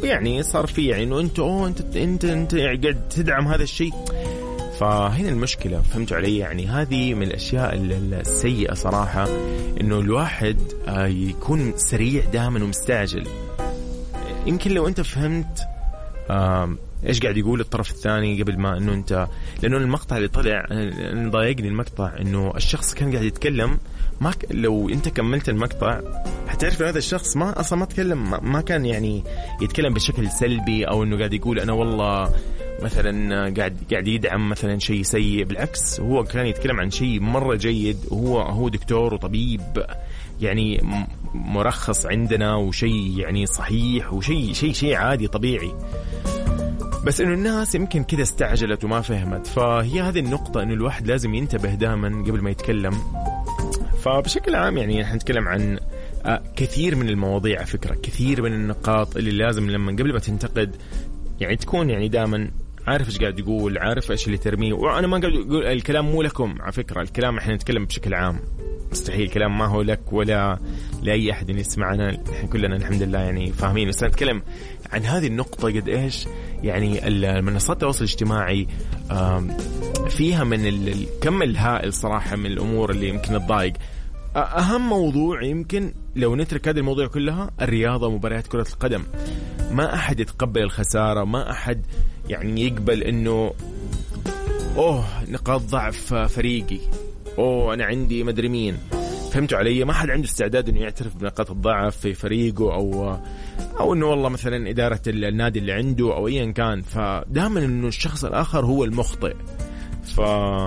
يعني صار في يعني إنه أنت أوه أنت أنت أنت يعني قاعد تدعم هذا الشيء. فهنا المشكلة، فهمت علي؟ يعني هذه من الأشياء السيئة صراحة، إنه الواحد يكون سريع دائما ومستعجل. يمكن لو أنت فهمت إيش قاعد يقول الطرف الثاني قبل ما إنه أنت، لأنه المقطع اللي طلع ضايقني المقطع، إنه الشخص كان قاعد يتكلم ما ك... لو أنت كملت المقطع حتعرف إن هذا الشخص ما أصلا ما تكلم، ما كان يعني يتكلم بشكل سلبي أو إنه قاعد يقول أنا والله مثلا قاعد قاعد يدعم مثلا شيء سيء. بالعكس هو كان يتكلم عن شيء مرة جيد، وهو هو دكتور وطبيب يعني مرخص عندنا، وشيء يعني صحيح، وشيء شيء شيء عادي طبيعي. بس إنه الناس يمكن كده استعجلت وما فهمت. فهي هذه النقطة، إنه الواحد لازم ينتبه دائما قبل ما يتكلم. فبشكل عام يعني نحن نتكلم عن كثير من المواضيع، على فكرة كثير من النقاط اللي لازم لما قبل ما تنتقد يعني تكون يعني دائما عارف ايش قاعد يقول، عارف ايش اللي ترميه. وانا ما قاعد اقول الكلام مو لكم، على فكرة الكلام احنا نتكلم بشكل عام، مستحيل الكلام ما هو لك ولا لأي أحد يسمعنا. نحن كلنا الحمد لله يعني فاهمين. بس نتكلم عن هذه النقطة قد إيش يعني المنصات التواصل الاجتماعي فيها من الكم الهائل صراحة من الأمور اللي يمكن تضايق. أهم موضوع يمكن لو نترك هذه الموضوع كلها، الرياضة ومباريات كرة القدم. ما أحد يتقبل الخسارة، ما أحد يعني يقبل إنه أوه نقاط ضعف فريقي، أوه أنا عندي مدري مين. فهمتوا علي؟ ما حد عنده استعداد إنه يعترف بنقاط الضعف في فريقه، أو أو إنه والله مثلا إدارة النادي اللي عنده أو أيا كان. فدائما إنه الشخص الآخر هو المخطئ. ف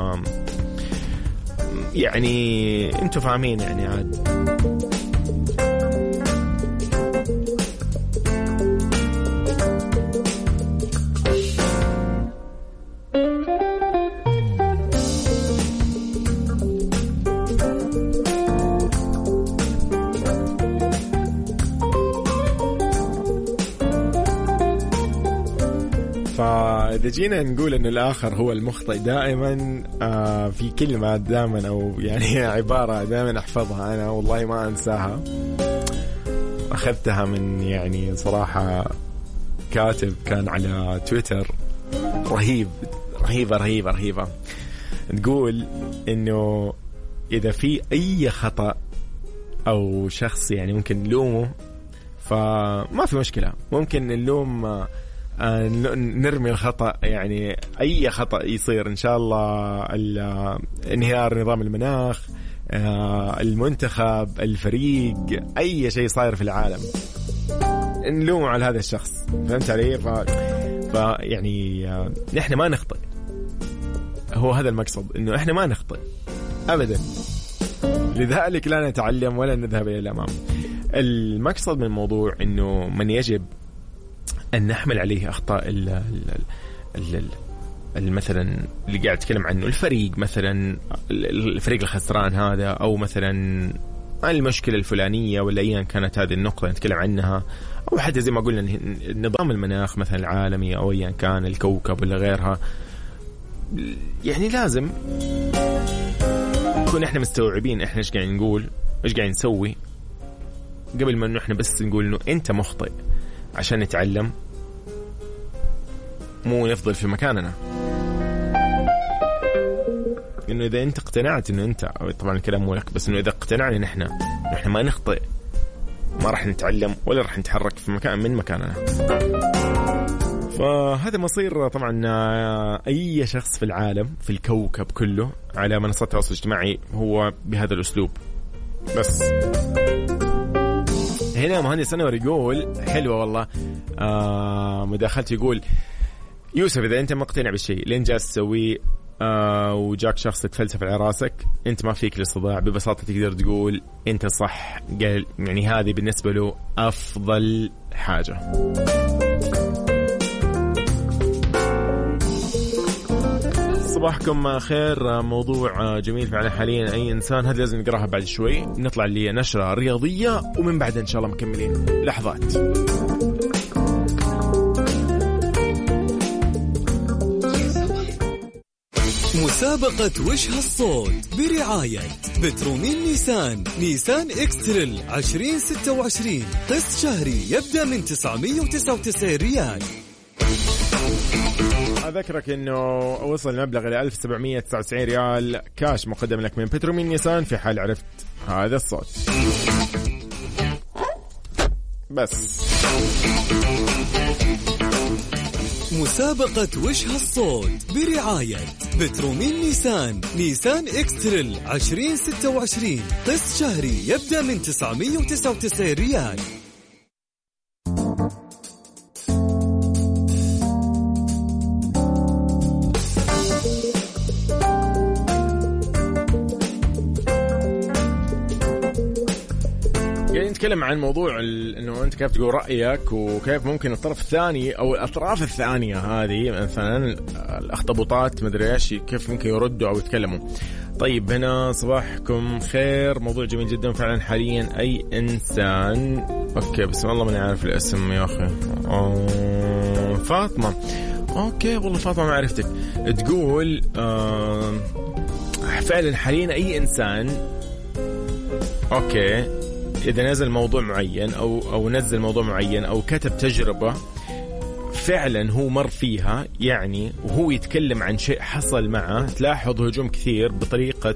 يعني أنتوا فاهمين يعني عاد. فإذا جينا نقول إنه الآخر هو المخطئ دائما، آه في كلمة دائما أو يعني عبارة دائما أحفظها أنا والله ما أنساها، أخذتها من يعني صراحة كاتب كان على تويتر رهيب رهيبة رهيبة رهيبة. تقول إنه إذا في أي خطأ أو شخص يعني ممكن نلومه فما في مشكلة، ممكن نلوم نرمي الخطأ، يعني أي خطأ يصير إن شاء الله، انهيار نظام المناخ، المنتخب، الفريق، أي شيء صاير في العالم نلوم على هذا الشخص. فهمت علي؟ ف... ف يعني نحن ما نخطئ، هو هذا المقصد، إنه إحنا ما نخطئ أبدا، لذلك لا نتعلم ولا نذهب إلى الأمام. المقصد من الموضوع إنه من يجب أن نحمل عليه أخطاء ال ال ال مثلا اللي قاعد أتكلم عنه الفريق، مثلا الفريق الخسران هذا، أو مثلا المشكلة الفلانية ولا أيا كانت هذه النقطة نتكلم عنها، أو حتى زي ما قلنا نظام المناخ مثلا العالمي أو أيا كان الكوكب ولا غيرها. يعني لازم نكون إحنا مستوعبين إحنا إيش قاعد نقول، إيش قاعد نسوي، قبل ما إنه إحنا بس نقول إنه أنت مخطئ، عشان نتعلم مو نفضل في مكاننا. إنه إذا أنت اقتنعت إنه أنت، طبعا الكلام مو لك، بس إنه إذا اقتنعنا نحن نحن ما نخطئ، ما راح نتعلم ولا راح نتحرك في مكان من مكاننا. فهذا مصير طبعا أي شخص في العالم في الكوكب كله على منصات التواصل الاجتماعي هو بهذا الأسلوب. بس هنا مهندس أنور يقول حلوة والله، آه مداخلته، يقول يوسف إذا أنت مقتنع بالشيء لين جالس تسويه آه وجاك شخص يتفلسف على راسك، أنت ما فيك الاستطاع، ببساطة تقدر تقول أنت صح. قال يعني هذه بالنسبة له أفضل حاجة. صباحكم خير. موضوع جميل فعلا حاليا أي إنسان، هذا لازم نقراها بعد شوي، نطلع لي نشرة رياضية ومن بعد إن شاء الله مكملين لحظات. مسابقة وش هالصوت برعاية بترومين نيسان نيسان إكستريل عشرين ستة وعشرين، قسط شهري يبدأ من تسعمية وتسعة وتسعين ريال. أذكرك أنه وصل المبلغ إلى ألف وسبعمية وتسعة وتسعين ريال كاش مقدم لك من بترومين نيسان في حال عرفت هذا الصوت. بس مسابقة وش هالصوت برعاية بترومين نيسان نيسان إكستريل عشرين ستة وعشرين، قسط شهري يبدأ من تسعمية وتسعة وتسعين ريال. نتكلم عن موضوع انه انت كيف تقول رايك وكيف ممكن الطرف الثاني او الاطراف الثانيه هذه مثلا الاخطبوطات مدري ايش كيف ممكن يردوا او يتكلموا. طيب هنا صباحكم خير، موضوع جميل جدا فعلا. حاليا اي انسان اوكي بسم الله ماني عارف الاسم يا اخي. فاطمه اوكي والله فاطمه ما عرفتك. تقول آه فعلا حاليا اي انسان اوكي إذا نزل موضوع معين أو أو نزل موضوع معين أو كتب تجربة فعلا هو مر فيها يعني وهو يتكلم عن شيء حصل معه، تلاحظ هجوم كثير بطريقة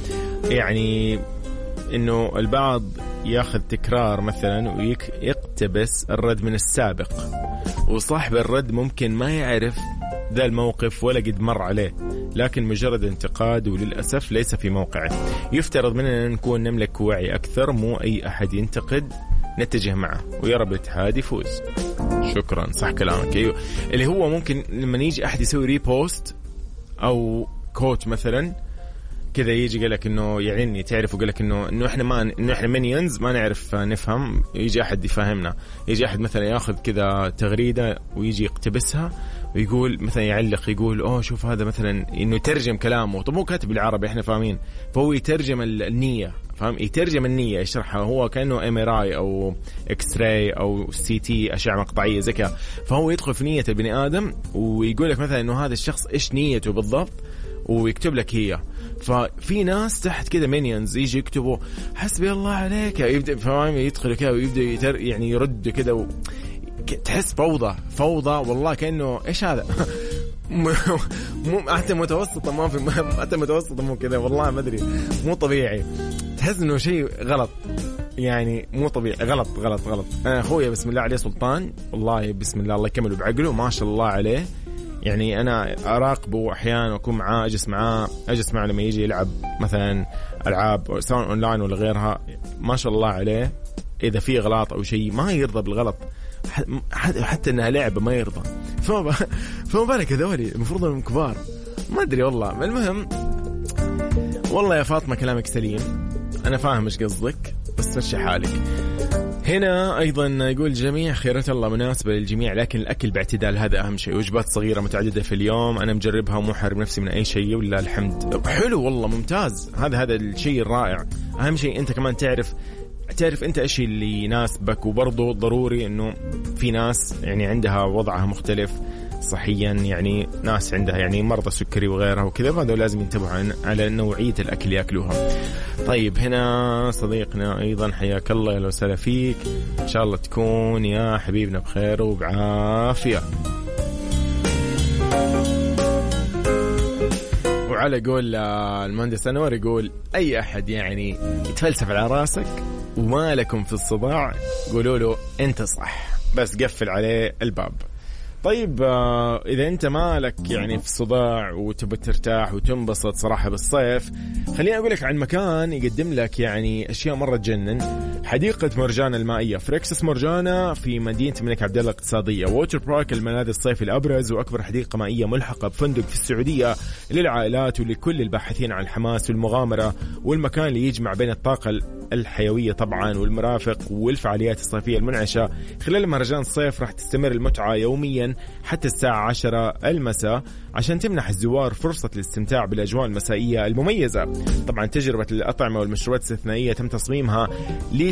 يعني إنه البعض ياخذ تكرار مثلا ويقتبس الرد من السابق، وصاحب الرد ممكن ما يعرف ذا الموقف ولا قد مر عليه، لكن مجرد انتقاد وللأسف ليس في موقعه. يفترض مننا نكون نملك وعي أكثر، مو أي أحد ينتقد نتجه معه، ويا رب الاتحاد يفوز. شكرا صح كلامك. أيوه اللي هو ممكن لما يجي أحد يسوي ريبوست أو كوت مثلا كذا يجي قالك إنه يعني تعرف وقالك إنه إنه إحنا ما إنه إحنا مينيونز ما نعرف نفهم، يجي أحد يفهمنا، يجي أحد مثلا يأخذ كذا تغريدة ويجي يقتبسها ويقول مثلا يعلق يقول أوه شوف هذا مثلا إنه يترجم كلامه. طب هو كاتب بالعربي إحنا فاهمين، فهو يترجم النية، فهم يترجم النية يشرحها هو كأنه إم آر آي أو إكس راي أو سي تي أشعة مقطعية زي كذا، فهو يدخل في نية البني آدم ويقول لك مثلا إنه هذا الشخص إيش نيته بالضبط ويكتب لك هي. ففي ناس تحت كده مينيونز يجي يكتبوا حسبي الله عليك، يبدأ فاهم يدخل كده ويبدأ يتر يعني يرد كده و... تحس فوضى فوضى والله كأنه إيش هذا مو حتى متوسطة ما في حتى متوسطة مو كذا والله ما أدري مو طبيعي، تحس إنه شيء غلط يعني مو طبيعي غلط غلط غلط. أنا أخويا بسم الله عليه سلطان والله بسم الله الله يكمله بعقله ما شاء الله عليه، يعني أنا أراقبه أحيانا وأكون معاه أجلس معاه أجلس معه لما يجي يلعب مثلا ألعاب سواء أونلاين ولا غيرها، ما شاء الله عليه إذا في غلط أو شيء ما يرضى بالغلط حتى إنها لعبة ما يرضى. فما فما بالك هذولي المفروض انهم كبار ما أدري والله. المهم والله يا فاطمة كلامك سليم، أنا فاهم إيش قصدك بس مشي حالك. هنا أيضا يقول جميع خيرات الله مناسبة للجميع لكن الأكل باعتدال هذا أهم شيء. وجبات صغيرة متعددة في اليوم أنا مجربها ومو حارم نفسي من أي شيء ولله الحمد. حلو والله ممتاز، هذا هذا الشيء الرائع. أهم شيء أنت كمان تعرف تعرف أنت إيش اللي يناسبك، وبرضه ضروري إنه في ناس يعني عندها وضعها مختلف صحيا، يعني ناس عندها يعني مرضى سكري وغيرها وكذا، فهذا لازم ينتبهوا على نوعية الأكل يأكلوها. طيب هنا صديقنا أيضا حياك الله يا لو سلا فيك، إن شاء الله تكون يا حبيبنا بخير وبعافية. وعلى قول المهندس أنور يقول أي أحد يعني يتفلسف على راسك وما لكم في الصداع قولوا له أنت صح، بس قفل عليه الباب. طيب إذا أنت مالك يعني في صداع وتبى ترتاح وتنبسط صراحة بالصيف، خليني أقول لك عن مكان يقدم لك يعني أشياء مرة تجنن. حديقة مرجانة المائية فريكسس مرجانة في مدينة الملك عبد الله الاقتصادية. ووتر بارك الملاذ الصيفي الأبرز وأكبر حديقة مائية ملحقة بفندق في السعودية للعائلات ولكل الباحثين عن الحماس والمغامرة، والمكان اللي يجمع بين الطاقة الحيوية طبعا والمرافق والفعاليات الصيفية المنعشة. خلال مهرجان الصيف راح تستمر المتعة يوميا حتى الساعة عشرة المساء عشان تمنح الزوار فرصة الاستمتاع بالأجواء المسائية المميزة. طبعا تجربة الأطعمة والمشروبات الاستثنائية تم تصميمها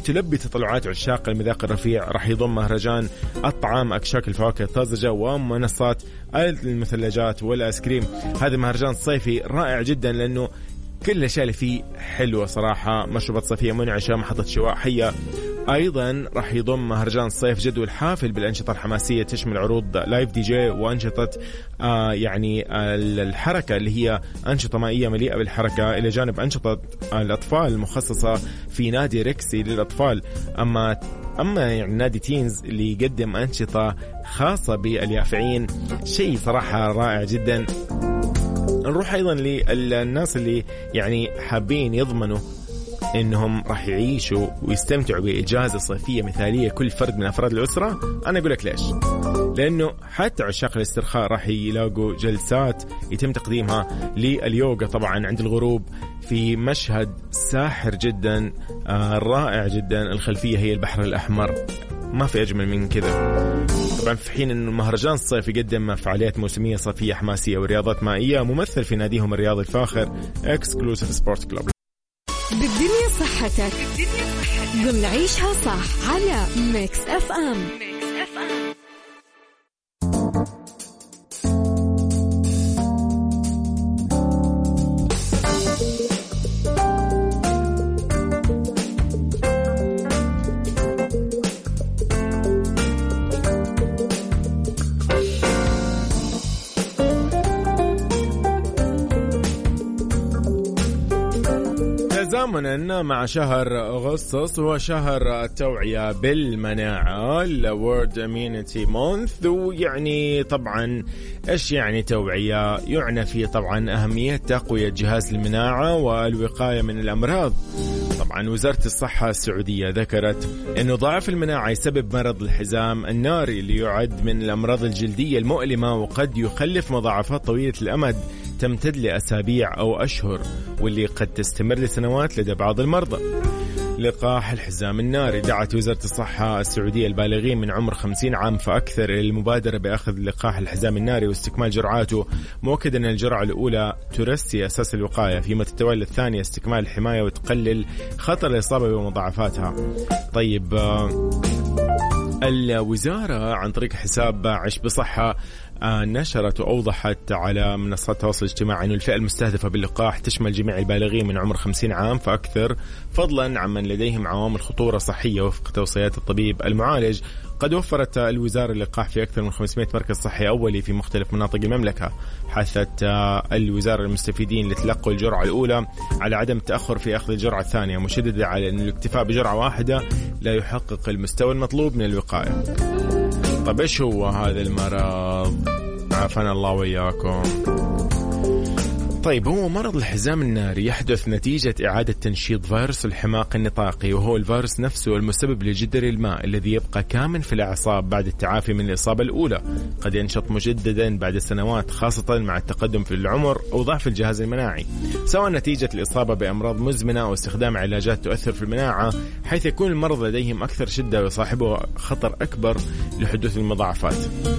تلبي تطلعات عشاق المذاق الرفيع. راح يضم مهرجان الطعام أكشاك الفواكه الطازجة ومنصات المثلجات والآيس كريم. هذا مهرجان صيفي رائع جدا لأنه كل الأشياء اللي فيه حلوة صراحة، مشروبات صيفية منعشة، محطة شواء حية. أيضا راح يضم مهرجان الصيف جدول حافل بالأنشطة الحماسية تشمل عروض لايف دي جي وأنشطة آه يعني آه الحركة اللي هي أنشطة مائية مليئة بالحركة، إلى جانب أنشطة الأطفال المخصصة في نادي ريكسي للأطفال. أما أما يعني نادي تينز اللي يقدم أنشطة خاصة باليافعين، شيء صراحة رائع جدا. نروح أيضا للناس اللي يعني حابين يضمنوا إنهم راح يعيشوا ويستمتعوا بإجازة صيفية مثالية كل فرد من أفراد الأسرة. أنا أقول لك ليش، لأنه حتى عشاق الاسترخاء راح يلاقوا جلسات يتم تقديمها لليوغا طبعا عند الغروب في مشهد ساحر جدا آه رائع جدا. الخلفية هي البحر الأحمر، ما في أجمل من كذا. طبعا في حين أن المهرجان الصيف يقدم فعاليات موسمية صيفية حماسية ورياضات مائية، ممثل في ناديهم الرياضي الفاخر اكسكلوسيف سبورت كلوب. بالدنيا صحتك ضمن عيشها صح على ميكس اف ام. تزامنا مع شهر أغسطس هو شهر التوعية بالمناعة ال World Immunity Month. ويعني طبعا إيش يعني توعية؟ يعنى فيه طبعا أهمية تقوية جهاز المناعة والوقاية من الأمراض. طبعا وزارة الصحة السعودية ذكرت أنه ضعف المناعة يسبب مرض الحزام الناري اللي يعد من الأمراض الجلدية المؤلمة، وقد يخلف مضاعفات طويلة الأمد تمتد لأسابيع أو أشهر، واللي قد تستمر لسنوات لدى بعض المرضى. لقاح الحزام الناري. دعت وزارة الصحة السعودية البالغين من عمر خمسين عام فأكثر إلى المبادرة بأخذ لقاح الحزام الناري واستكمال جرعاته، مؤكدا أن الجرعة الأولى ترسي أساس الوقاية، فيما تتولى الثانية استكمال الحماية وتقلل خطر الإصابة بمضاعفاتها. طيب الوزارة عن طريق حساب عش بصحة نشرت وأوضحت على منصات التواصل الاجتماعي أن الفئة المستهدفة باللقاح تشمل جميع البالغين من عمر خمسين عام فأكثر، فضلا عن من لديهم عوامل خطورة صحية وفق توصيات الطبيب المعالج. قد وفرت الوزارة اللقاح في أكثر من خمسمائة مركز صحي أولي في مختلف مناطق المملكة. حثت الوزارة المستفيدين لتلقوا الجرعة الأولى على عدم التأخر في أخذ الجرعة الثانية، مشددة على أن الاكتفاء بجرعة واحدة لا يحقق المستوى المطلوب من الوقاية. طب إيش هو هذا المرض؟ عافانا الله وياكم. طيب هو مرض الحزام الناري يحدث نتيجة إعادة تنشيط فيروس الحماق النطاقي، وهو الفيروس نفسه المسبب لجدري الماء الذي يبقى كامن في الأعصاب بعد التعافي من الإصابة الأولى. قد ينشط مجددا بعد سنوات، خاصة مع التقدم في العمر أو ضعف الجهاز المناعي، سواء نتيجة الإصابة بأمراض مزمنة أو استخدام علاجات تؤثر في المناعة، حيث يكون المرض لديهم أكثر شدة ويصاحبه خطر أكبر لحدوث المضاعفات.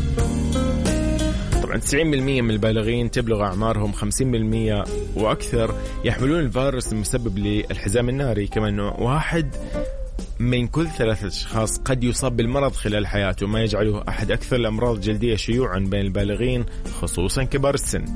طبعا تسعين بالمئة من البالغين تبلغ أعمارهم خمسين بالمئة وأكثر يحملون الفيروس المسبب للحزام الناري، كما أنه واحد من كل ثلاثة أشخاص قد يصاب بالمرض خلال حياته، ما يجعله أحد أكثر الأمراض الجلدية شيوعا بين البالغين خصوصا كبار السن.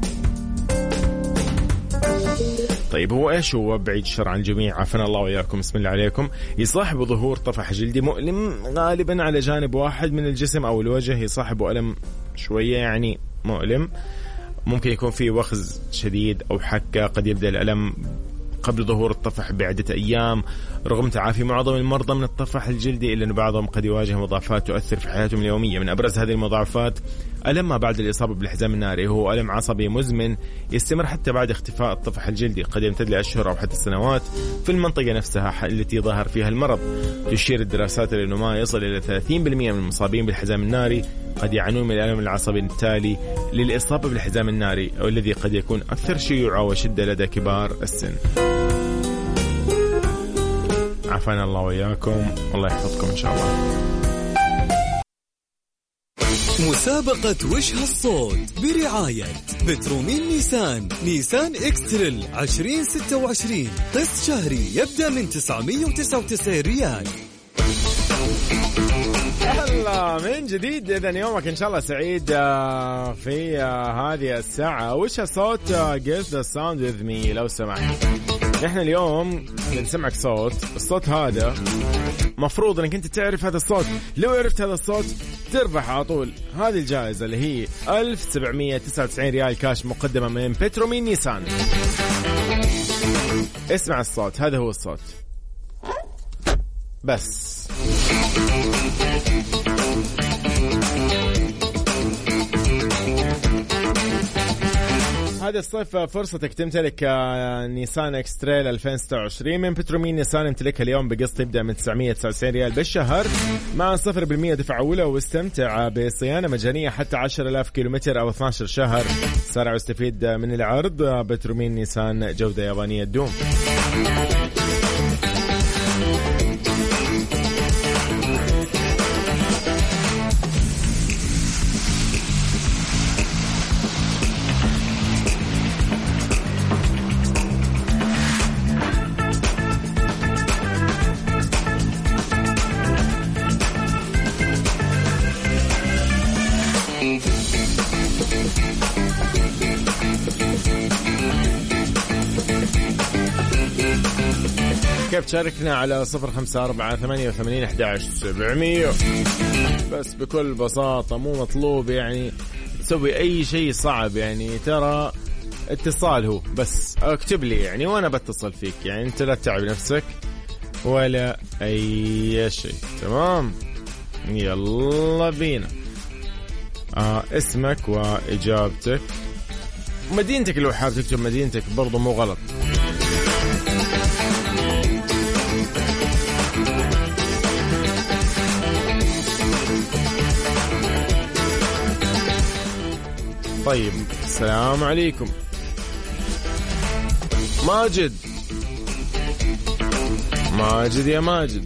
طيب هو إيش هو؟ بعيد الشر عن الجميع، عافنا الله وياكم، بسم الله عليكم. يصاحب ظهور طفح جلدي مؤلم غالبا على جانب واحد من الجسم أو الوجه، يصاحب ألم شوية يعني مؤلم، ممكن يكون فيه وخز شديد أو حكة. قد يبدأ الألم قبل ظهور الطفح بعدة أيام. رغم تعافي معظم المرضى من الطفح الجلدي إلا أن بعضهم قد يواجه مضاعفات تؤثر في حياتهم اليومية. من أبرز هذه المضاعفات ألم ما بعد الإصابة بالحزام الناري، هو ألم عصبي مزمن يستمر حتى بعد اختفاء الطفح الجلدي، قد يمتد لأشهر أو حتى سنوات في المنطقة نفسها التي ظهر فيها المرض. تشير الدراسات إلى أنه ما يصل إلى ثلاثين بالمئة من المصابين بالحزام الناري قد يعانون من الألم العصبي التالي للإصابة بالحزام الناري، أو الذي قد يكون أكثر شيوعا وشدة لدى كبار السن. عافانا الله وياكم، والله يحفظكم إن شاء الله. مسابقة وش هالصوت برعاية بترومين نيسان نيسان إكستريل عشرين ستة وعشرين، قسط شهري يبدأ من تسعمية وتسعة وتسعين ريال. هلا من جديد. إذن يومك إن شاء الله سعيد في هذه الساعة. وش هالصوت؟ guess the sound with me لو سمحت. نحن اليوم نسمعك صوت. الصوت هذا مفروض انك انت تعرف هذا الصوت. لو عرفت هذا الصوت تربح على طول هذه الجائزة اللي هي ألف وسبعمية وتسعة وتسعين ريال كاش مقدمة من بترومين نيسان. اسمع الصوت، هذا هو الصوت بس. هذا الصيف فرصتك تمتلك نيسان إكستريل ألفين وستة وعشرين من بترومين نيسان. امتلكها اليوم بقسط يبدأ من تسعمية وتسعة وتسعين ريال بالشهر مع صفر بالمية دفع أولى، واستمتع بصيانة مجانية حتى عشرة آلاف كيلومتر أو اثنا عشر شهر. سارع واستفيد من العرض. بترومين نيسان، جودة يابانية تدوم. كيف تشاركنا على صفر خمسة أربعة ثمانية وثمانين أحد عشر سبعمية. بس بكل بساطة مو مطلوب يعني تسوي أي شيء صعب، يعني ترى اتصال هو بس. اكتب لي يعني وأنا بتصل فيك، يعني أنت لا تتعب نفسك ولا أي شيء. تمام يلا بينا. آه اسمك وإجابتك مدينتك، لو حاب تكتب مدينتك برضو مو غلط. طيب السلام عليكم. ماجد ماجد يا ماجد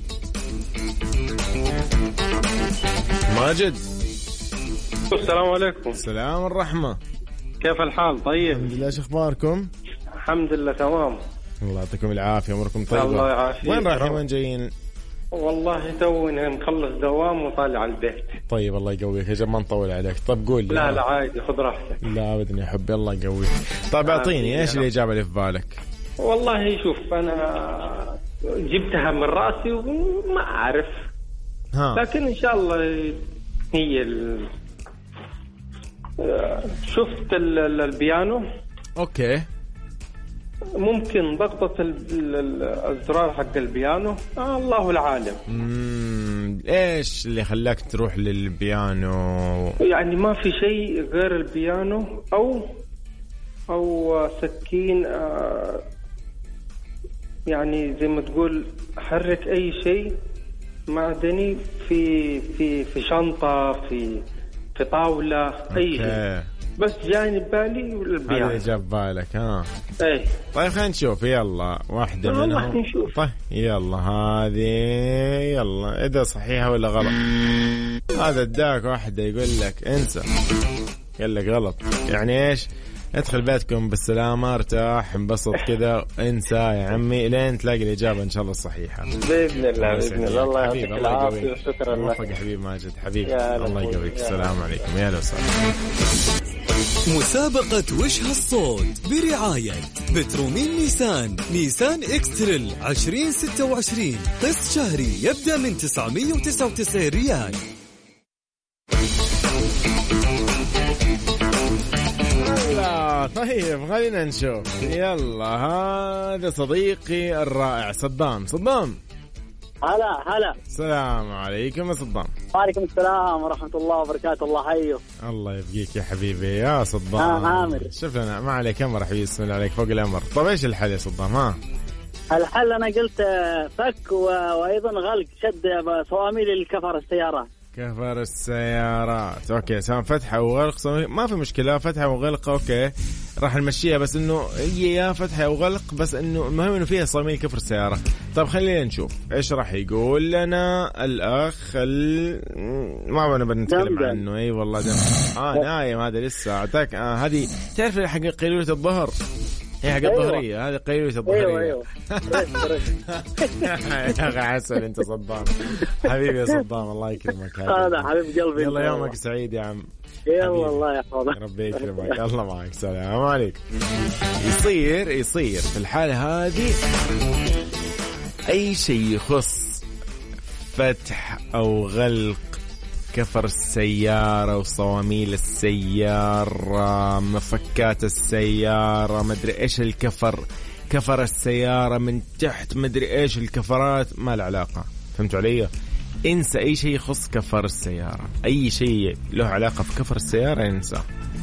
ماجد. السلام عليكم. السلام الرحمة. كيف الحال؟ طيب الحمد لله. شو اخباركم؟ الحمد لله تمام. الله يعطيكم العافية، اموركم طيبة. الله يعافيك. وين رايحين وين جايين؟ والله تونا مخلص دوام وطالع على البيت. طيب الله يقويك يا جماعة، ما نطول عليك. طب قول لي. لا لا عادي، خذ راحتك. لا ابدا يا حبي، الله يقويك. طيب اعطيني ايش الاجابة اللي في بالك؟ والله شوف انا جبتها من راسي وما اعرف، ها. لكن ان شاء الله هي ال... شفت ال... البيانو. اوكي ممكن ضغطة الزرار حق البيانو. آه الله العالم. امم ايش اللي خلاك تروح للبيانو؟ يعني ما في شيء غير البيانو او او سكين. آه يعني زي ما تقول حرك اي شيء معدني في في في شنطة، في في طاولة، اي شيء، بس جاني ببالي البيانو. هذا جاب بالك ها؟ ايه. طيب خلينا نشوف يلا واحدة آه منهم. نشوف. طيب يلا هذه يلا إذا صحيحة ولا غلط. هذا اداك واحدة يقول لك انسى، قال لك غلط. يعني ايش؟ ادخل بيتكم بالسلامة، ارتاح، انبسط كذا، انسى يا عمي لين تلاقي الإجابة إن شاء الله الصحيحة. بإذن الله بإذن الله. الله يعطيك العافية وشكرا لك. موفق يا حبيب ماجد حبيبي. الله يقويك. السلام عليكم. يا لو سلام. مسابقة وش هالصوت برعاية بترومين نيسان نيسان إكستريل عشرين ستة وعشرين، قسط شهري يبدأ من تسعمية وتسعة وتسعين ريال. طيب خلينا نشوف. يلا هذا صديقي الرائع صدام. صدام هلا هلا. السلام عليكم يا صدام. وعليكم السلام ورحمة الله وبركاته. الله حيه. الله يبقيك يا حبيبي يا صدام. آه عامر. شوف لنا ما عليك أمر حبيبي، بسم الله عليك فوق الأمر. طيب إيش الحل يا صدام؟ ها الحل أنا قلت فك و... وأيضا غلق شد صواميل الكفر السيارات. كفر السيارات. اوكي سواء فتحه وغلق ما في مشكله، فتحه وغلق اوكي راح نمشيها، بس انه هي يا فتحه وغلق، بس انه المهم انه فيها صميم كفر السياره. طب خلينا نشوف ايش راح يقول لنا الاخ ال... ما بنبغى نتكلم عنه. اي والله دم اه نايم هذا لسه اعطاك. آه هذه تعرف حق قيلوله الظهر، هي حق الظهريه، هذه قيلوله الظهريه. ايوه ايوه يا اخي عسل انت صدام حبيبي يا صدام، الله يكرمك. هذا حبيب قلبي. يلا يومك سعيد يا عم. يلا الله يحفظك. ربي يكرمك. الله معك. سلام عليكم. يصير يصير في الحالة هذه أي شيء يخص فتح أو غلق كفر السيارة وصواميل السيارة، مفكات السيارة، مدري إيش الكفر، كفر السيارة من تحت، مدري إيش الكفرات، ما له علاقة. فهمتوا علي؟ انسى أي شيء يخص كفر السيارة، أي شيء له علاقة في كفر السيارة انسى.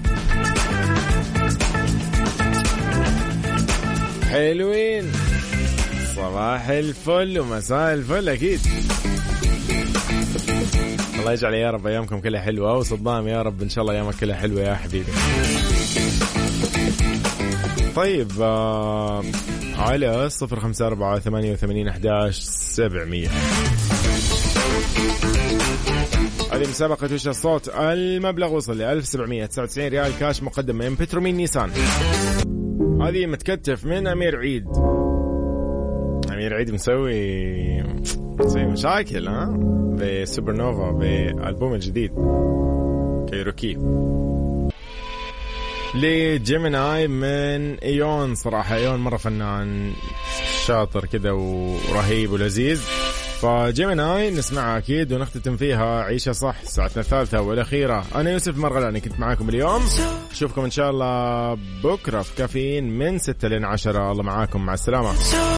حلوين، صباح الفل ومساء الفل أكيد. الله يجعل يا رب أيامكم كلها حلوة، وصدام يا رب إن شاء الله أيامك كلها حلوة يا حبيبي. طيب آه على صفر خمسة أربعة ثمانية وثمانين أحداش سبعمية. هذه مسابقة وش الصوت، المبلغ وصل ل ألف وسبعمية وتسعة وتسعين ريال كاش مقدم من بترومين نيسان. هذه متكتف من أمير عيد. أمير عيد مسوي مسوي مشاكل ها بسوبر نوفا بألبوم الجديد كايروكي. لجيميناي من إيون، صراحة إيون مرة فنان شاطر كده ورهيب ولذيذ. فجيميناي نسمعها أكيد ونختتم فيها عيشة صح ساعتنا الثالثة والأخيرة. أنا يوسف مرغلاني كنت معاكم اليوم، أشوفكم إن شاء الله بكرة في كافيين من ستة لين عشرة. الله معاكم، مع السلامة.